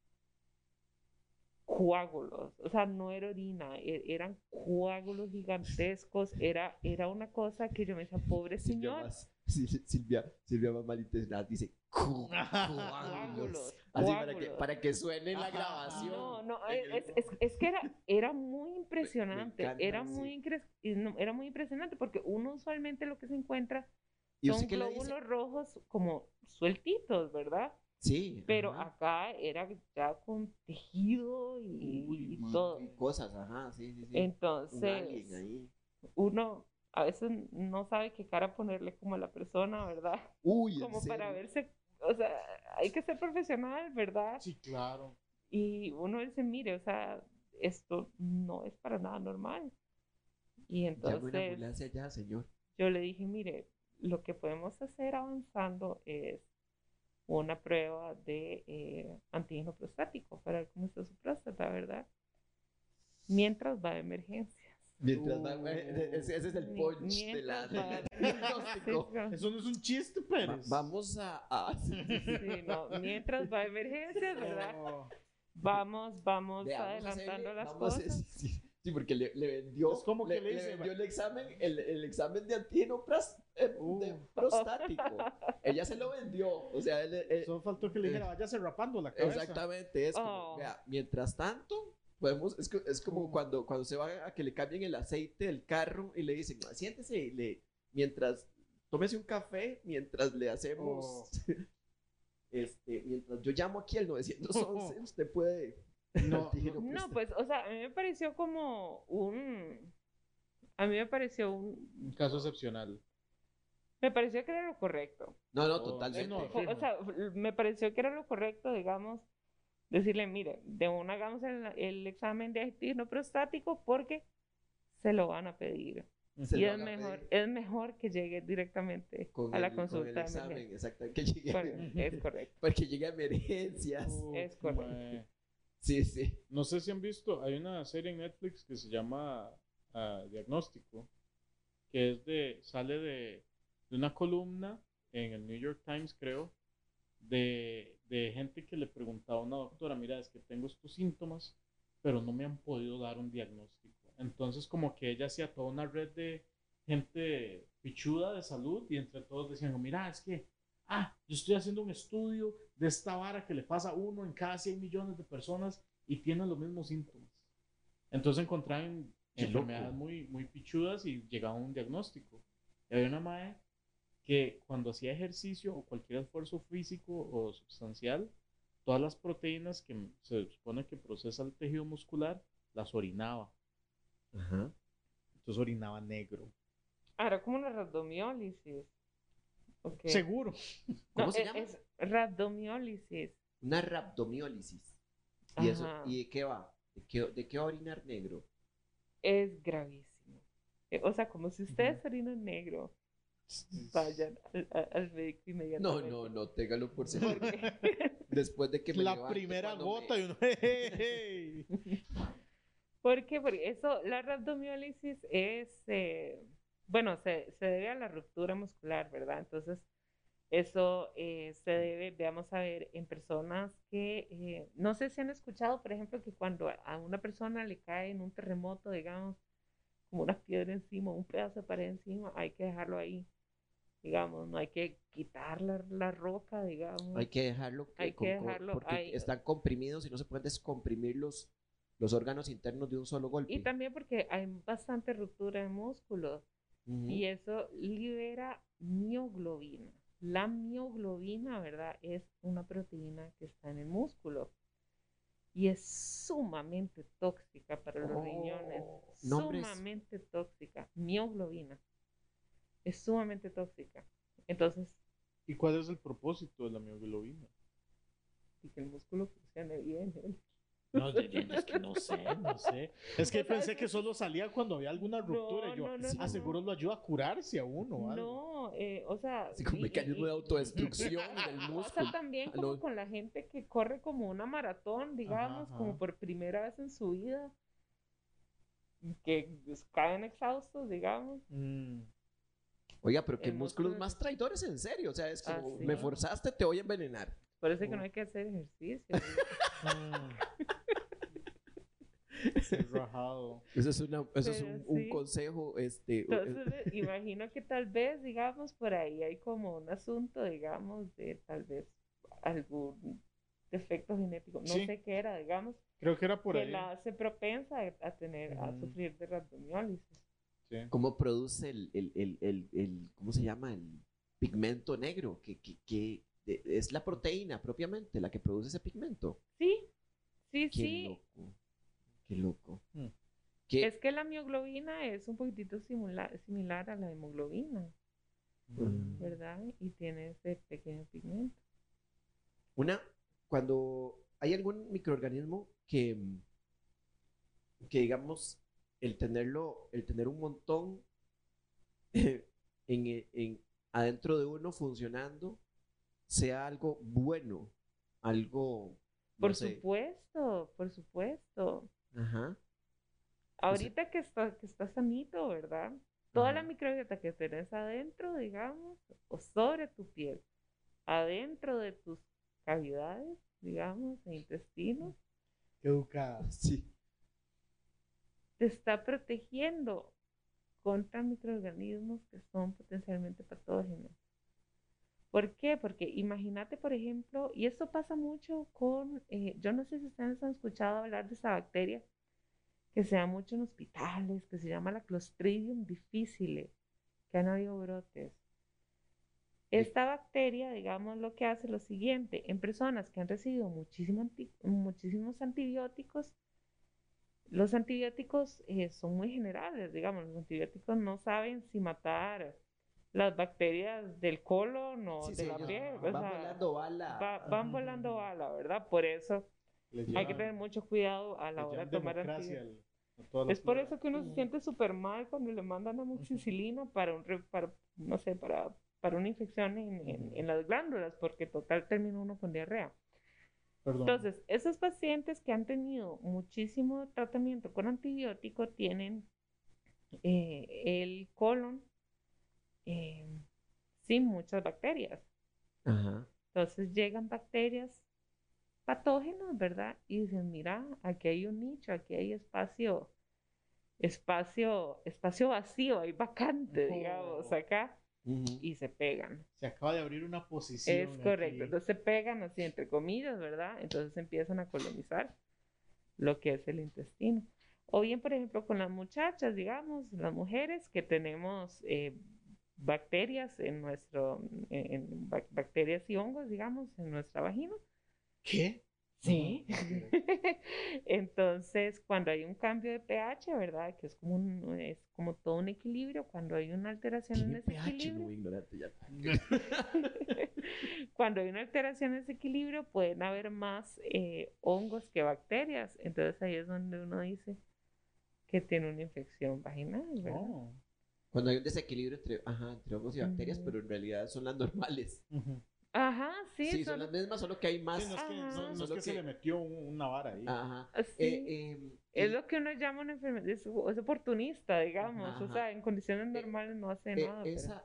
coágulos, o sea, no era orina, eran coágulos gigantescos, era una cosa que yo me decía, pobre señor. Silvia más malintencionada dice coágulos. Así para que suene en la grabación. No, En el- es que era muy impresionante, encanta, era sí. era muy impresionante porque uno usualmente lo que se encuentra ¿Y son usted qué le dice? glóbulos rojos como sueltitos, ¿verdad? Sí. Pero ajá. acá era ya con tejido y Uy, todo. y cosas, ajá, sí. Un Entonces, alien ahí. uno a veces no sabe qué cara ponerle como a la persona, ¿verdad? Uy, ¿en Como para serio? verse, o sea, hay que ser profesional, ¿verdad? Sí, claro. Y uno dice, mire, o sea, esto no es para nada normal. Y Llame una entonces ambulancia ya, señor. yo le dije, mire, lo que podemos hacer avanzando es una prueba de antígeno prostático para ver cómo está su próstata, ¿verdad? Mientras va a emergencias. Mientras ese es el punch de Mientras del va diagnóstico. Eso no es un chiste, Pérez. Vamos sí. Sí, no, mientras va a emergencias, ¿verdad? Oh. Vamos Veamos adelantando hacerle- las vamos a- cosas. Sí, porque le vendió. Es como que le le dice, vendió el examen de antígeno de prostático. Ella se lo vendió. O sea, Solo faltó que le dijera, váyase rapando la cabeza. exactamente. Es como, Oh. vea, mientras tanto, es como cuando se va a que le cambien el aceite del carro y le dicen, "No, siéntese y mientras tómese un café, mientras le hacemos, mientras yo llamo aquí al 911, usted puede. No, antígeno No, prostático". pues, o sea, a mí me pareció como a mí me pareció un caso excepcional. me pareció que era lo correcto. No, Oh, totalmente. no, O sea, me pareció que era lo correcto, digamos, decirle, mire, de una hagamos el examen de antígeno prostático porque se lo van a pedir. Se Y lo es van a mejor, pedir es mejor que llegue directamente a la consulta con el de examen, emergencia. exacto, que llegue, Es correcto. porque llegue a emergencias. Es correcto. Mae. Sí, sí. No sé si han visto, hay una serie en Netflix que se llama Diagnóstico, que sale de una columna en el New York Times, creo, de gente que le preguntaba a una doctora, mira, es que tengo estos síntomas, pero no me han podido dar un diagnóstico. Entonces, como que ella hacía toda una red de gente pichuda de salud y entre todos decían, mira, es que, yo estoy haciendo un estudio de esta vara que le pasa a uno en cada 100 millones de personas y tienen los mismos síntomas. Entonces encontraban Qué enfermedades loco. muy, muy pichudas y llegaban a un diagnóstico. Y había una madre que cuando hacía ejercicio o cualquier esfuerzo físico o sustancial, todas las proteínas que se supone que procesa el tejido muscular, las orinaba. Ajá. Entonces orinaba negro. Ahora, como una rhabdomiólisis. Okay. Seguro. ¿Cómo No, se llama? Es rhabdomiólisis. Una rhabdomiólisis. ¿Y eso? Ajá. ¿Y de qué va? ¿De qué va a orinar negro? Es gravísimo. O sea, como si ustedes orinan negro, vayan al médico No, inmediatamente. téngalo por Porque- seguro. Después de que me La levante, primera cuando gota me- y uno... "Hey". Porque eso, la rhabdomiólisis es, bueno, se debe a la ruptura muscular, ¿verdad? Entonces, eso se debe, veamos a ver, en personas que, no sé si han escuchado, por ejemplo, que cuando a una persona le cae en un terremoto, digamos, como una piedra encima, un pedazo de pared encima, hay que dejarlo ahí, digamos, no hay que quitar la roca, digamos. Hay que dejarlo, Hay que dejarlo porque ahí. están comprimidos y no se pueden descomprimir los órganos internos de un solo golpe. Y también porque hay bastante ruptura de músculos. Ujú. Y eso libera mioglobina. La mioglobina, ¿verdad? Es una proteína que está en el músculo. Y es sumamente tóxica para los riñones. Nombres. Sumamente tóxica. Mioglobina. Es sumamente tóxica. Entonces, ¿Y cuál es el propósito de la mioglobina? que el músculo funcione bien. No, es que no sé. Es que pensé que solo salía cuando había alguna ruptura. Y yo, no. seguro lo ayuda a curarse a uno. o algo. No, o sea... Así como y- mecanismo de y- autodestrucción del Pasa músculo. también Ah, como no. con la gente que corre como una maratón, digamos, Ajá. como por primera vez en su vida, que pues, caen exhaustos, digamos. Oiga, pero que El músculos músculo- más traidores en serio. O sea, es como, Ah, sí. me forzaste, te voy a envenenar. Por eso es que no hay que hacer ejercicio. Es rajado. Eso es, un Pero sí. consejo, Entonces, imagino que tal vez, digamos, por ahí hay como un asunto, digamos, de tal vez algún defecto genético, no Sí. sé qué era, digamos, Creo que era por que ahí. la hace propensa a Ujú. sufrir de rhabdomiólisis. Sí. ¿Cómo produce ¿cómo se llama? El pigmento negro, es la proteína propiamente la que produce ese pigmento. Sí, sí, Qué sí. loco, qué loco. Mm. ¿Qué? Es que la mioglobina es un poquitito similar a la hemoglobina, Mm. ¿verdad? Y tiene ese pequeño pigmento. Cuando hay algún microorganismo que digamos, el tener un montón adentro de uno funcionando, sea algo bueno, algo, no Por sé. supuesto, por supuesto. Ajá. Ahorita que está sanito, ¿verdad? Toda la Ajá. microbiota que tenés adentro, digamos, o sobre tu piel, adentro de tus cavidades, digamos, e intestinos, Qué educada. Sí. te está protegiendo contra microorganismos que son potencialmente patógenos. ¿Por qué? Porque imagínate, por ejemplo, y esto pasa mucho con, yo no sé si ustedes han escuchado hablar de esa bacteria que se da mucho en hospitales, que se llama la Clostridium difficile, que han habido brotes. Esta bacteria, digamos, lo que hace es lo siguiente, en personas que han recibido muchísimos antibióticos, los antibióticos son muy generales, digamos, los antibióticos no saben si matar las bacterias del colon o Sí, de sí, la ellos piel, o van sea, volando bala. van volando bala, ¿verdad? Por eso Le hay que llevan, tener mucho cuidado a le la hora de llevan tomar democracia antibióticos. a toda la Es por flora. eso que uno se siente súper mal cuando le mandan amoxicilina para, no sé, para una infección en las glándulas, porque total termina uno con diarrea. Perdón. Entonces, esos pacientes que han tenido muchísimo tratamiento con antibiótico tienen el colon eh, sin muchas bacterias. Ajá. Entonces llegan bacterias patógenas, ¿verdad? Y dicen, mira, aquí hay un nicho, aquí hay espacio vacío, hay vacante, digamos, acá, Ujú. y se pegan. Se acaba de abrir una posición Es correcto, aquí. entonces se pegan así entre comillas, ¿verdad? Entonces empiezan a colonizar lo que es el intestino. O bien, por ejemplo, con las muchachas, digamos, las mujeres que tenemos bacterias bacterias y hongos, digamos, en nuestra vagina. ¿Qué? Sí. Entonces, cuando hay un cambio de pH, ¿verdad? Que es como todo un equilibrio, cuando hay una alteración en Tiene ese pH, equilibrio, muy ignorante ya. cuando hay una alteración en ese equilibrio, pueden haber más hongos que bacterias. Entonces ahí es donde uno dice que tiene una infección vaginal, ¿verdad? Oh. Cuando hay un desequilibrio entre hongos y bacterias, Ujú. pero en realidad son las normales. Ujú. Ajá, sí, Sí, son las mismas, solo que hay más. Sí, no es que, Ajá. no es Solo que se le metió una vara ahí. Ajá. sí. Es lo que uno llama una enfermedad, es oportunista, digamos, o Ajá. sea, en condiciones Eh, normales no hace nada, pero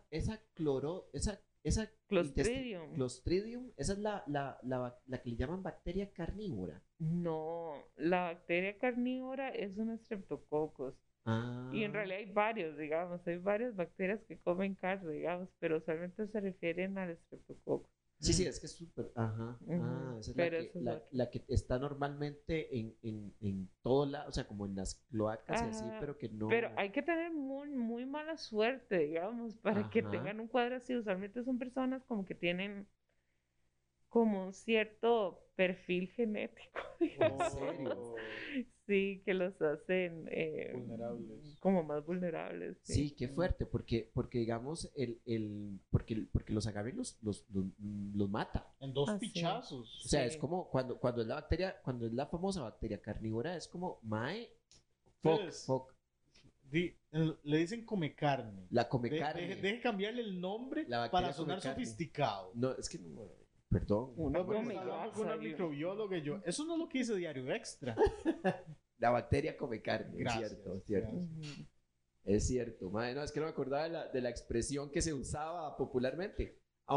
Clostridium. Clostridium, esa es la que le llaman bacteria carnívora. No, la bacteria carnívora es un streptococcus. Y en Ah, realidad hay varios, digamos, hay varias bacterias que comen carne, digamos, pero usualmente se refieren al streptococcus. sí, sí, es que es súper. Ajá. Ujú, Esa es pero eso es otro. la que está normalmente en todo lado, o sea, como en las cloacas y así, Ajá, pero que pero no. hay que tener muy mala suerte, digamos, para que Ajá. tengan un cuadro así. Usualmente son personas como que tienen como un cierto perfil genético, ¿En digamos. serio? Sí, que los hacen Vulnerables. como más vulnerables, sí. Sí, qué fuerte, porque digamos, porque los agarra y los mata. En dos Ah, sí. pichazos. O sea, es Sí. como cuando es la bacteria, cuando es la famosa bacteria carnívora, es como, mae, fuck, Entonces, fuck, le dicen come carne. la come carne. Deje cambiarle el nombre La bacteria para come sonar carne. sofisticado. No, es que, no, perdón. Uno No, pero come está hablando grasa con una y- microbióloga y yo. Eso no es lo que dice Diario Extra. La bacteria come carne, Gracias, es cierto, es cierto. gracias. Ujú. Es cierto, mae, no, es que no me acordaba de la expresión que se usaba popularmente.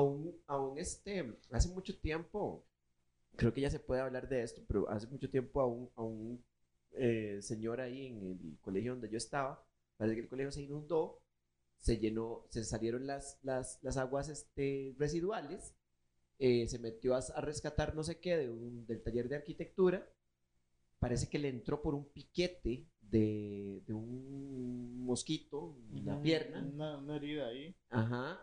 Hace mucho tiempo, creo que ya se puede hablar de esto, pero hace mucho tiempo a un señor ahí en el colegio donde yo estaba, parece que el colegio se inundó, se llenó, se salieron las aguas residuales, se metió a rescatar no sé qué del taller de arquitectura, parece que le entró por un piquete de un mosquito en la pierna. Una herida ahí. Ajá,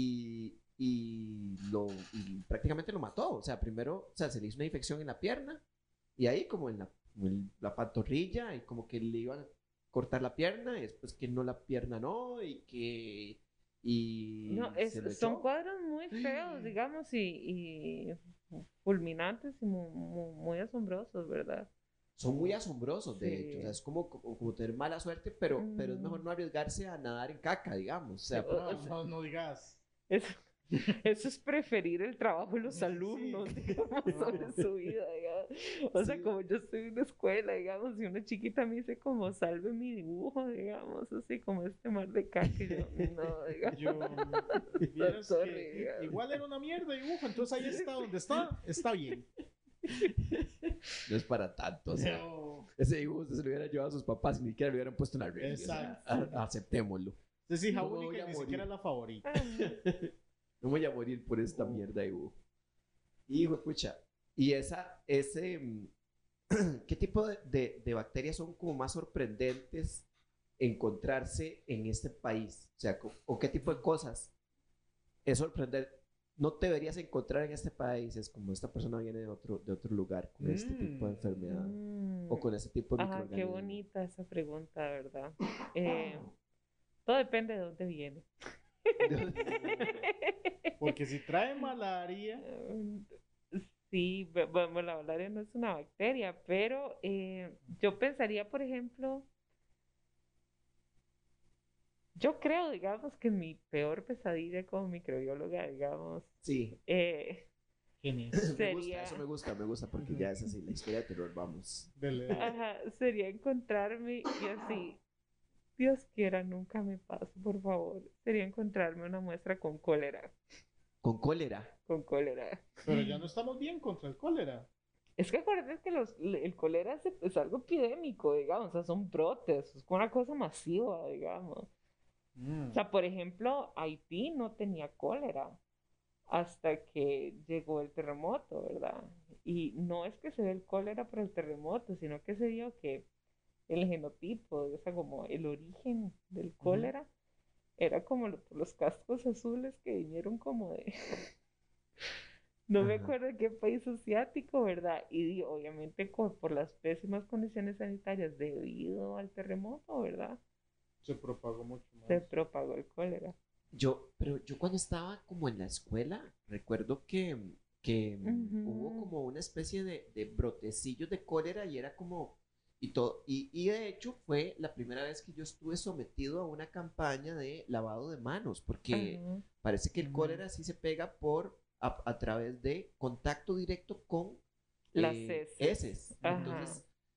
y prácticamente lo mató. O sea, primero, o sea, se le hizo una infección en la pierna y ahí como en la pantorrilla y como que le iban a cortar la pierna y después que no la pierna no y y No, se lo son echó. cuadros muy feos, digamos, y fulminantes y muy asombrosos, ¿verdad? Son muy asombrosos, de hecho. O sea, Sí. es como tener mala suerte, pero es mejor Mm, no arriesgarse a nadar en caca, digamos. O o- sea, o No, sea, no, no digas. Eso, eso es preferir el trabajo de los Sí, sí, alumnos, sí. digamos, sobre No. su vida, digamos. O sea, sí. como yo estoy en una escuela, digamos, y una chiquita me dice como, salve mi dibujo, digamos, así como este mar de caca, y yo, no, digamos, Yo, vieras sorry, que digamos. igual era una mierda de dibujo, entonces ahí está donde está bien. No es para tanto. O sea, No. ese dibujo usted se lo hubiera llevado a sus papás y ni siquiera le hubieran puesto una regla. O sea, Exacto. aceptémoslo. Es hija No me única voy y a ni morir. siquiera es la favorita. Ah, No me voy a morir por esta mierda de dibujo. Hijo, escucha. Y ¿qué tipo de bacterias son como más sorprendentes encontrarse en este país? O sea, o qué tipo de cosas es sorprendente. No te deberías encontrar en este país. Es como esta persona viene de otro lugar con este tipo de enfermedad o con este tipo de Ajá, qué microorganismo. bonita esa pregunta, ¿verdad? Todo depende de dónde viene. Porque si trae malaria, Sí, bueno, la malaria no es una bacteria, pero yo pensaría, por ejemplo, yo creo, digamos, que mi peor pesadilla como microbióloga, digamos, Sí, ¿quién es? me gusta, sería, eso me gusta porque ya es así, la historia de terror, vamos. Dele, dele. ajá, sería encontrarme y así, Dios quiera, nunca me pase, por favor, sería encontrarme una muestra con cólera, Con cólera. con cólera. Pero ya no estamos bien contra el cólera. Es que acuérdate que el cólera es algo epidémico, digamos, o sea, son brotes, es una cosa masiva, digamos. O sea, por ejemplo, Haití no tenía cólera hasta que llegó el terremoto, ¿verdad? Y no es que se ve el cólera por el terremoto, sino que se vio que el genotipo, o sea, como el origen del cólera, era como los cascos azules que vinieron como de... No me Ajá. acuerdo de qué país asiático, ¿verdad? Y obviamente por las pésimas condiciones sanitarias debido al terremoto, ¿verdad? Se propagó mucho Se más. propagó el cólera. Pero yo cuando estaba como en la escuela, recuerdo que hubo Ujú. como una especie de brotecillos de cólera y era como, y todo, y de hecho fue la primera vez que yo estuve sometido a una campaña de lavado de manos, porque Ajá. parece que el Ujú. cólera sí se pega a través de contacto directo con Las heces. heces. Ajá.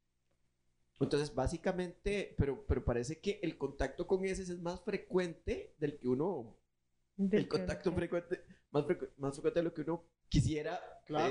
Entonces, básicamente, pero parece que el contacto con heces es más frecuente del que uno, Del el contacto que- frecuente, más frecuente de lo que uno quisiera Claro.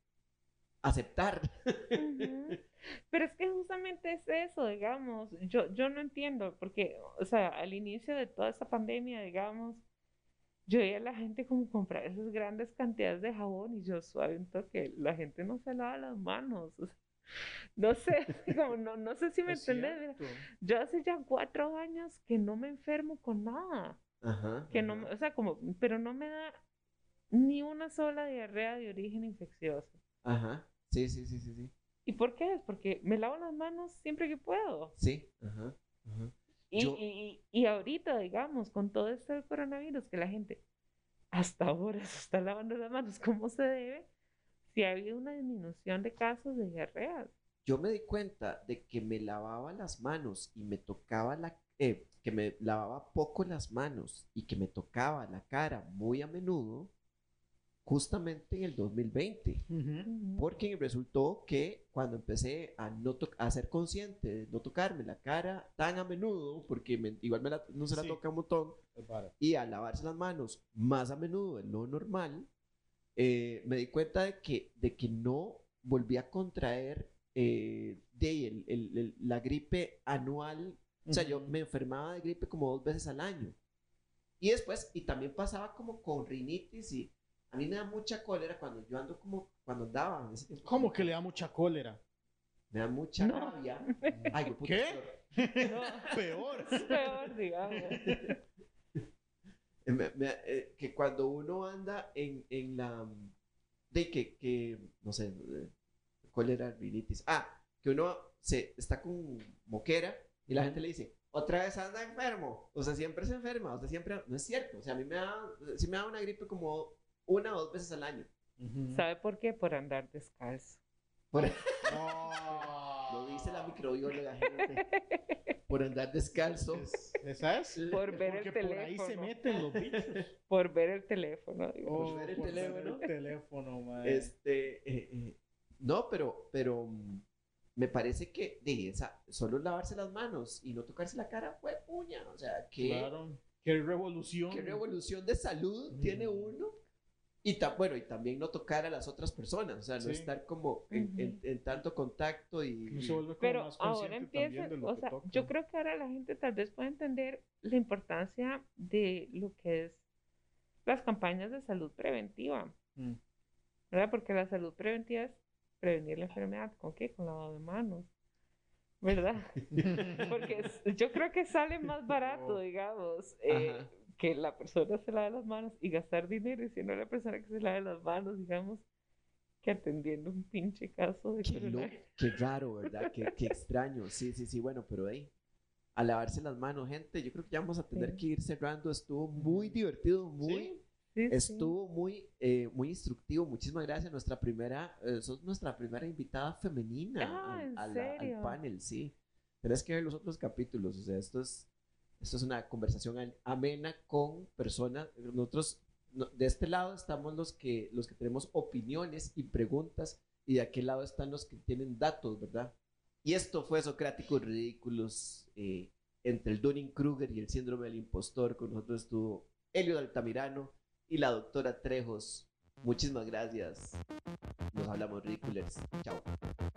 aceptar. Ujú. Pero es que justamente es eso, digamos. Yo no entiendo, porque, o sea, al inicio de toda esta pandemia, digamos, yo veía a la gente como comprar esas grandes cantidades de jabón y yo suave un toque, la gente no se lava las manos. O sea, no sé, como no sé si me Es entendés. Mira, cierto. yo hace ya 4 años que no me enfermo con nada. Ajá. Que no, o sea, como, pero no me da ni una sola diarrea de origen infeccioso. Ajá. Sí, sí, sí, sí, sí. ¿Y por qué? Es porque me lavo las manos siempre que puedo. Sí, ajá. Ajá. Y, Yo, y ahorita, digamos, con todo esto del coronavirus, que la gente hasta ahora se está lavando las manos como se debe, sí ha habido una disminución de casos de diarreas. yo me di cuenta de que me lavaba las manos y me tocaba que me lavaba poco las manos y que me tocaba la cara muy a menudo, justamente en el 2020. Ujú. Porque resultó que cuando empecé a ser consciente de no tocarme la cara tan a menudo, porque igual no se la Sí. toca un montón, Es vara. y a lavarse las manos más a menudo de lo normal, me di cuenta de que no volví a contraer la gripe anual. O sea, yo Ujú. me enfermaba de gripe como 2 veces al año. Y después, y también pasaba como con rinitis y a mí me da mucha cólera cuando yo ando como, cuando andaba en ese tiempo. ¿Cómo que le da mucha cólera? Me da mucha No. rabia. Ay, güey, puta, ¿Qué? es peor. No, Peor. es peor, digamos. Que cuando uno anda en la, no sé, cólera, rinitis. Que uno está con moquera y la gente le dice, otra vez anda enfermo. O sea, siempre se enferma. O sea, siempre. No es cierto. O sea, a mí sí me da una gripe como 1 o 2 veces al año. ¿Sabe por qué? Por andar descalzo. Por- No. Lo dice la microbióloga, gente. Por andar descalzo. ¿Esa es? Por ver Porque el por ahí se teléfono. meten los bichos. Por ver el teléfono. digo. Oh, ver el por teléfono. el teléfono, mae. No, pero me parece que solo lavarse las manos y no tocarse la cara fue puña. O sea, Claro. Qué revolución. qué revolución de salud tiene uno. Y también no tocar a las otras personas. O sea, no Sí. estar como en tanto contacto y... Uno se vuelve como Pero más ahora consciente empieza, también de lo o que sea, toca. yo creo que ahora la gente tal vez puede entender la importancia de lo que es las campañas de salud preventiva, Mm. ¿verdad? Porque la salud preventiva es prevenir la enfermedad. ¿Con qué? Con lavado de manos, ¿verdad? Porque yo creo que sale más barato, Oh. digamos, Ajá. que la persona se lave las manos y gastar dinero y si no la persona que se lave las manos, digamos, que atendiendo un pinche caso de coronavirus. Qué raro, ¿verdad? Qué extraño. Sí. Bueno, pero a lavarse las manos, gente. Yo creo que ya vamos a tener Sí. que ir cerrando. Estuvo muy divertido, Sí. Sí, sí. estuvo muy instructivo. Muchísimas gracias. Sos nuestra primera invitada femenina ¿en al serio? panel, sí. Tenés que ver los otros capítulos. O sea, esto es una conversación amena con personas. Nosotros, de este lado estamos los que tenemos opiniones y preguntas, y de aquel lado están los que tienen datos, ¿verdad? Y esto fue Socráticos Ridículos, entre el Dunning-Kruger y el síndrome del impostor. Con nosotros estuvo Elio Altamirano y la doctora Trejos. Muchísimas gracias. Nos hablamos, Ridiculers. Chao.